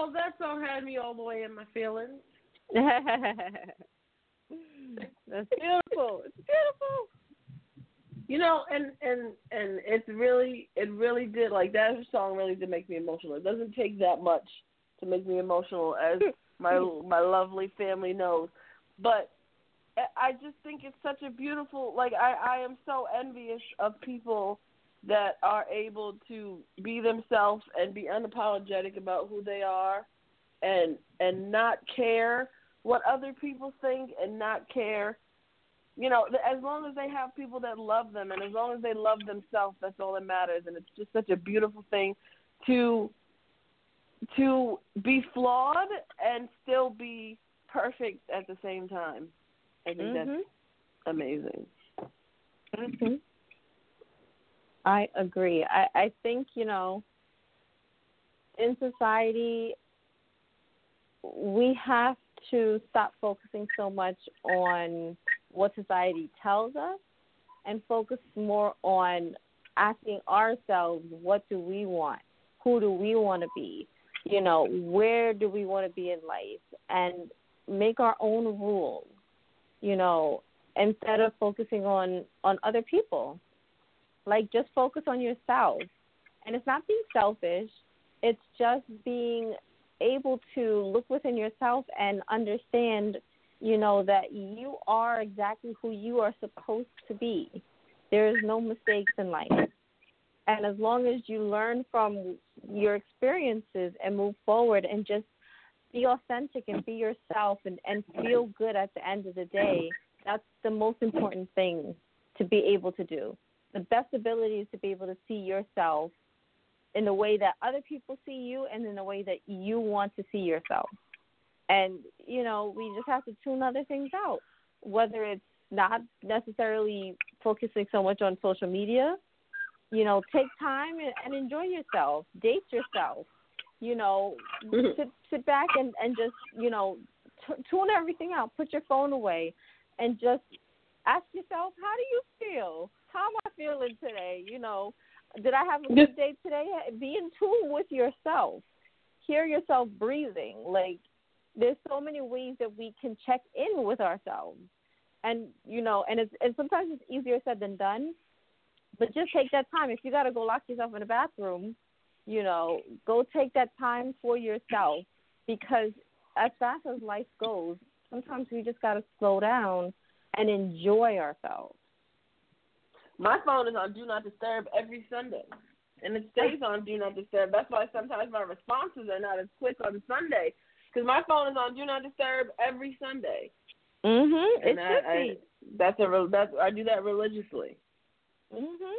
Oh, that song had me all the way in my feelings. That's beautiful. It's beautiful. You know, and and and it's really, it really did, like, that song really did make me emotional. It doesn't take that much to make me emotional, as my my lovely family knows. But I just think it's such a beautiful, like, I, I am so envious of people that are able to be themselves and be unapologetic about who they are, and and not care what other people think, and not care, you know, as long as they have people that love them, and as long as they love themselves, that's all that matters. And it's just such a beautiful thing to to be flawed and still be perfect at the same time. I think mm-hmm. that's amazing. Mm-hmm. I agree. I, I think, you know, in society, we have to stop focusing so much on what society tells us and focus more on asking ourselves, what do we want? Who do we want to be? You know, where do we want to be in life? And make our own rules, you know, instead of focusing on, on other people. Like, just focus on yourself. And it's not being selfish. It's just being able to look within yourself and understand, you know, that you are exactly who you are supposed to be. There is no mistakes in life. And as long as you learn from your experiences and move forward and just be authentic and be yourself and, and feel good at the end of the day, that's the most important thing to be able to do. The best ability is to be able to see yourself in the way that other people see you and in the way that you want to see yourself. And, you know, we just have to tune other things out, whether it's not necessarily focusing so much on social media. You know, take time and, and enjoy yourself. Date yourself. You know, sit, sit back and, and just, you know, t- tune everything out. Put your phone away and just ask yourself, how do you feel? How am I feeling today? You know, did I have a good day today? Be in tune with yourself. Hear yourself breathing. Like, there's so many ways that we can check in with ourselves. And, you know, and it's and sometimes it's easier said than done. But just take that time. If you got to go lock yourself in a bathroom, you know, go take that time for yourself. Because as fast as life goes, sometimes we just got to slow down and enjoy ourselves. My phone is on Do Not Disturb every Sunday, and it stays on Do Not Disturb. That's why sometimes my responses are not as quick on Sunday, because my phone is on Do Not Disturb every Sunday. Mhm. And it I, should I, be. That's a that's I do that religiously. Mhm.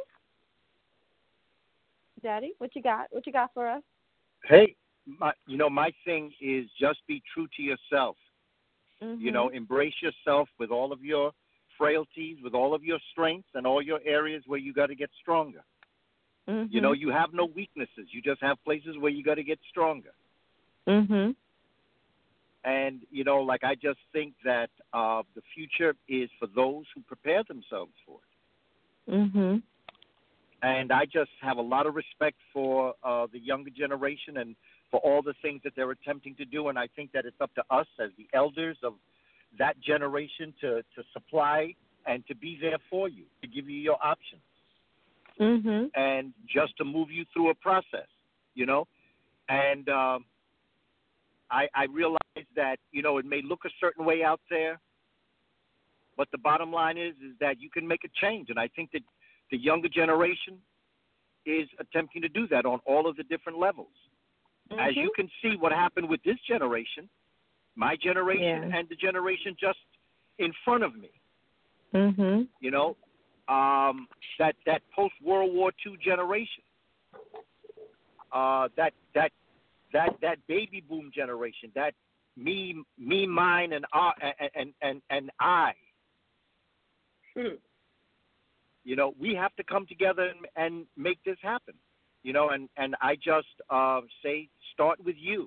Daddy, what you got? What you got for us? Hey, my, you know, my thing is just be true to yourself. Mm-hmm. You know, embrace yourself with all of your frailties, with all of your strengths, and all your areas where you got to get stronger. Mm-hmm. You know, you have no weaknesses. You just have places where you got to get stronger. Mhm. And, you know, like I just think that uh, the future is for those who prepare themselves for it. Mhm. And I just have a lot of respect for uh, the younger generation and for all the things that they're attempting to do. And I think that it's up to us as the elders of that generation to, to supply and to be there for you, to give you your options. Mhm. And just to move you through a process, you know. And um, I, I realize that, you know, it may look a certain way out there, but the bottom line is is that you can make a change. And I think that the younger generation is attempting to do that on all of the different levels. Mm-hmm. As you can see what happened with this generation, my generation Yeah. and the generation just in front of me, Mhm. you know, um, that, that post-World War Two generation, uh, that, that, that, that baby boom generation, that me, me, mine, and, uh, and, and, and, and I. Hmm. You know, we have to come together and, and make this happen. You know, and, and I just uh, say start with you.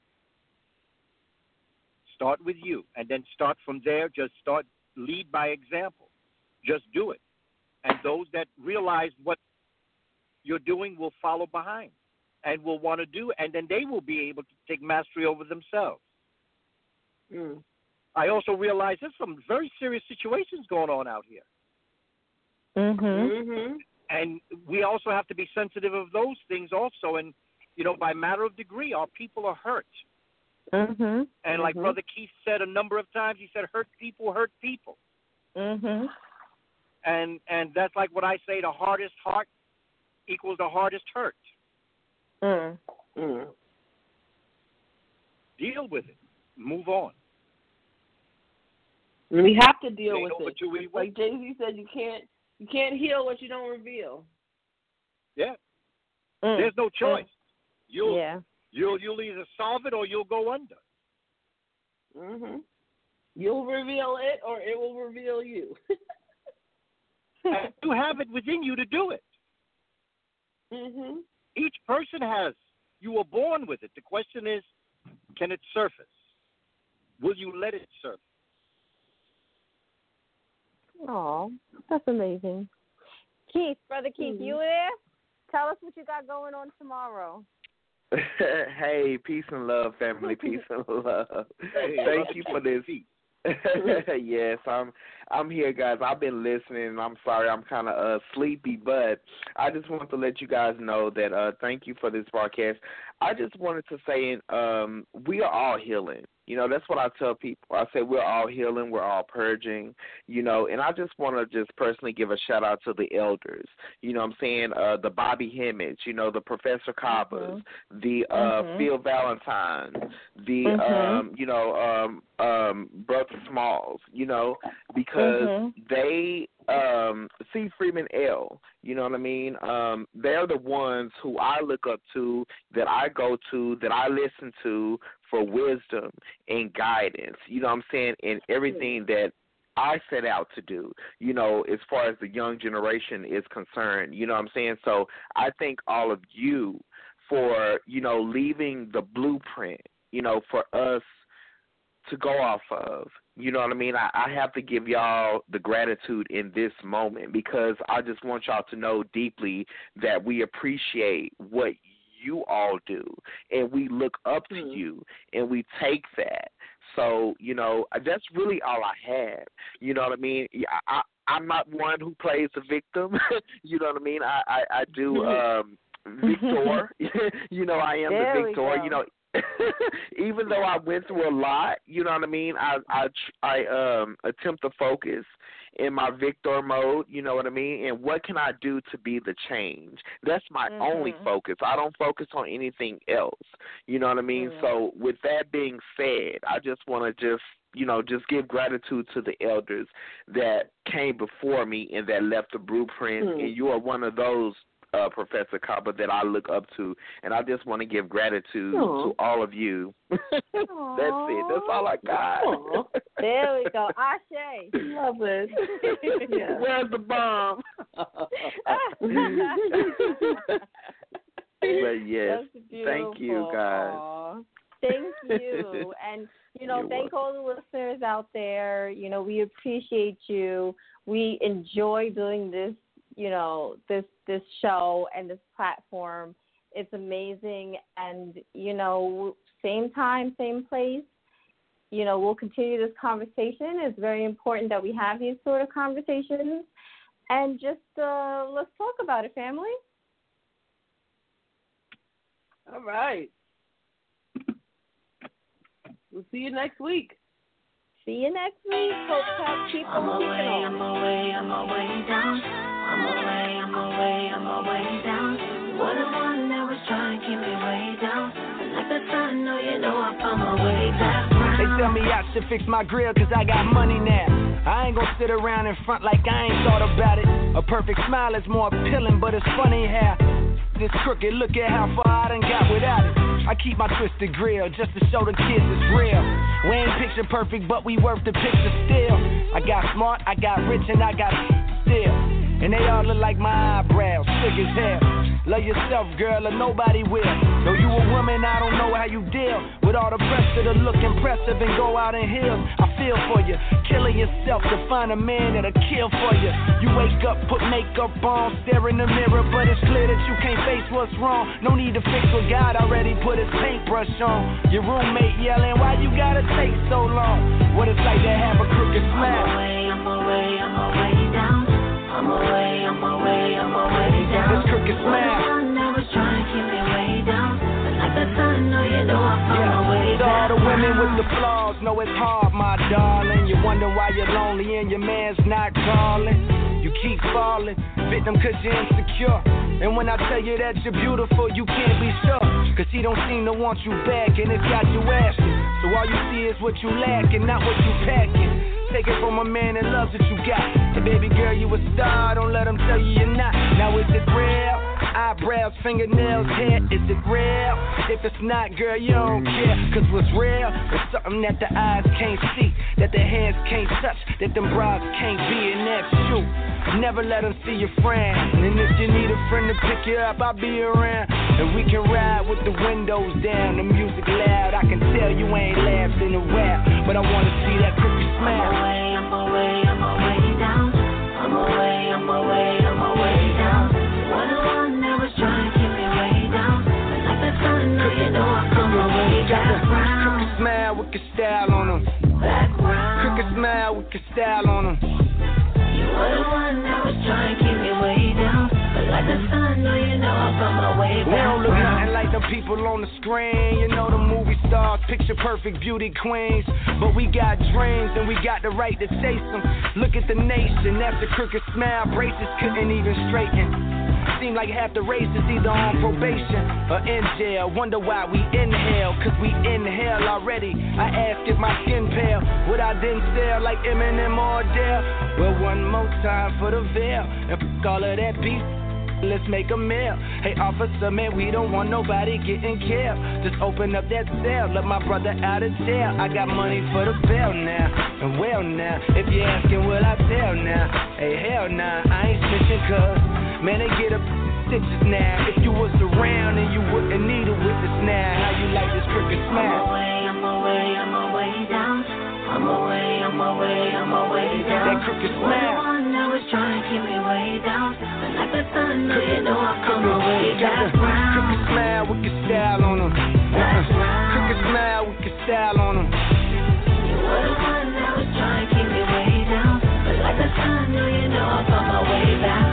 Start with you. And then start from there. Just start, lead by example. Just do it. And those that realize what you're doing will follow behind. and will want to do, and then they will be able to take mastery over themselves. Mm. I also realize there's some very serious situations going on out here. Mhm. Mhm. And we also have to be sensitive of those things also. And, you know, by matter of degree, our people are hurt. Mhm. And like Mhm. Brother Keith said a number of times, he said, hurt people hurt people. Mhm. And and that's like what I say, the hardest heart equals the hardest hurt. Mm. Mm. Deal with it. Move on. We have to deal Ain't with over it. till we Like win. Jay-Z said, you can't you can't heal what you don't reveal. Yeah. Mm. There's no choice. You'll Yeah. you'll you'll either solve it or you'll go under. Mhm. You'll reveal it, or it will reveal you. And you have it within you to do it. Mhm. Each person has. You were born with it. The question is, can it surface? Will you let it surface? Oh, that's amazing. Keith, Brother Keith, Mhm. you there? Tell us what you got going on tomorrow. Hey, peace and love, family. Peace and love. Hey, Thank you for this. Keith. Yes, I'm I'm here, guys. I've been listening. I'm sorry I'm kind of uh, sleepy, but I just want to let you guys know that uh, thank you for this broadcast. I just wanted to say um, we are all healing. You know, that's what I tell people. I say we're all healing, we're all purging, you know, and I just want to just personally give a shout out to the elders. You know what I'm saying? Uh, the Bobby Hemmets, you know, the Professor Cobbers, mm-hmm. the uh, mm-hmm. Phil Valentine, the, mm-hmm. um, you know, um, um, Brother Smalls, you know, because mm-hmm. they um, C. Freeman L., you know what I mean? Um, they're the ones who I look up to, that I go to, that I listen to for wisdom and guidance, you know what I'm saying, in everything that I set out to do, you know, as far as the young generation is concerned, you know what I'm saying? So I thank all of you for, you know, leaving the blueprint, you know, for us to go off of. You know what I mean? I, I have to give y'all the gratitude in this moment, because I just want y'all to know deeply that we appreciate what you all do, and we look up to mm-hmm. you, and we take that. So, you know, that's really all I have. You know what I mean? I, I, I'm not one who plays the victim. You know what I mean? I, I, I do um, Victor. You know, I am there the Victor. You know, even though I went through a lot, you know what I mean, I I, I um, attempt to focus in my Victor mode, you know what I mean, and what can I do to be the change? That's my mm-hmm. only focus. I don't focus on anything else, you know what I mean? Mm-hmm. So with that being said, I just want to just, you know, just give gratitude to the elders that came before me and that left the blueprint, mm-hmm. and you are one of those, Uh, Professor Copper, that I look up to, and I just want to give gratitude Aww. to all of you. That's it. That's all I got. There we go. Ashe. Love it. Yeah. Where's the bomb? But yes, thank you, guys. Aww. Thank you. And, you know, You're thank welcome. all the listeners out there. You know, we appreciate you. We enjoy doing this, you know, this this show and this platform. It's amazing. And, you know, same time, same place. You know, we'll continue this conversation. It's very important that we have these sort of conversations. And just uh, let's talk about it, family. All right. We'll see you next week. See you next week. Hope to have people I'm keeping away, on. I'm away, I'm away down. I'm away, I'm away, I'm away down. You were the one that was trying to keep me way down. And like the sun, no, you know I found my way back round. They tell me I should fix my grill cause I got money now. I ain't gonna sit around in front like I ain't thought about it. A perfect smile is more appealing, but it's funny how this crooked, look at how far I done got without it. I keep my twisted grill just to show the kids it's real. We ain't picture perfect, but we worth the picture still. I got smart, I got rich, and I got still. and they all look like my eyebrows, sick as hell. Love yourself, girl, or nobody will. Though you a woman, I don't know how you deal with all the pressure to look impressive and go out in heels. I feel for you, killing yourself to find a man that'll kill for you. You wake up, put makeup on, stare in the mirror, but it's clear that you can't face what's wrong. No need to fix what God already put his paintbrush on. Your roommate yelling, why you gotta take so long? What it's like to have a crooked smile. I'm away, I'm away, I'm away down. I'm away, I'm away, I'm away down. This crooked smile. One that was trying to keep me way down. But like the sun, no, you know I'm on Yeah. my way So all the down. women with the flaws know it's hard, my darling. You wonder why you're lonely and your man's not calling. You keep falling, victim cause you're insecure. And when I tell you that you're beautiful, you can't be sure. Cause he don't seem to want you back and it's got you asking. So all you see is what you lack and not what you packing. Take it from a man that loves what you got. Hey baby girl, you a star, don't let him tell you you're not. Now is it real? Eyebrows, fingernails, hair, is it real? If it's not, girl, you don't care. Cause what's real is something that the eyes can't see, that the hands can't touch, that them bras can't be, and that's you. Never let them see your friend. And if you need a friend to pick you up, I'll be around. And we can ride with the windows down, the music loud. I can tell you ain't laughed in a while, but I wanna see that crooked smile. I'm away, I'm away, I'm away down. I'm away, I'm away, I'm away down. What the one that was trying to keep me way down. But like the sun, no, you know I'm on my way Got the back round. crooked smile with your style on them. Back round. Crooked smile with your style on them. You were the one that was trying to keep me way down. But like the sun, no, you know I'm on my way back We don't look round. nothing like the people on the screen. You know the movie stars, picture perfect beauty queens. But we got dreams and we got the right to chase them. Look at the nation, that's a crooked smile. Braces couldn't even straighten. Seem like half the race is either on probation or in jail. Wonder why we inhale, cause we inhale already. I ask if my skin pale, would I then sell like Eminem or Adele? Well, one more time for the veil, and f*** all of that beef. Let's make a meal. Hey, officer, man, we don't want nobody getting killed. Just open up that cell, let my brother out of jail. I got money for the bail now, and well now. If you're asking, will I tell now? Hey, hell nah, I ain't snitching cause, man, they get up stitches now. If you was around and you wouldn't need a witness now. How you like this crooked smile? I'm away, I'm away, I'm away down. I'm away, I'm away, I'm away down. That crooked What the smile. one that was trying to keep me way down. But like the sun, no, you know I'm on my way Got back the round. crooked smile with your style on them. Back round. Crooked smile with your style on them. You were the one that was trying to keep me way down. But like the sun, no, you know I'm on my way back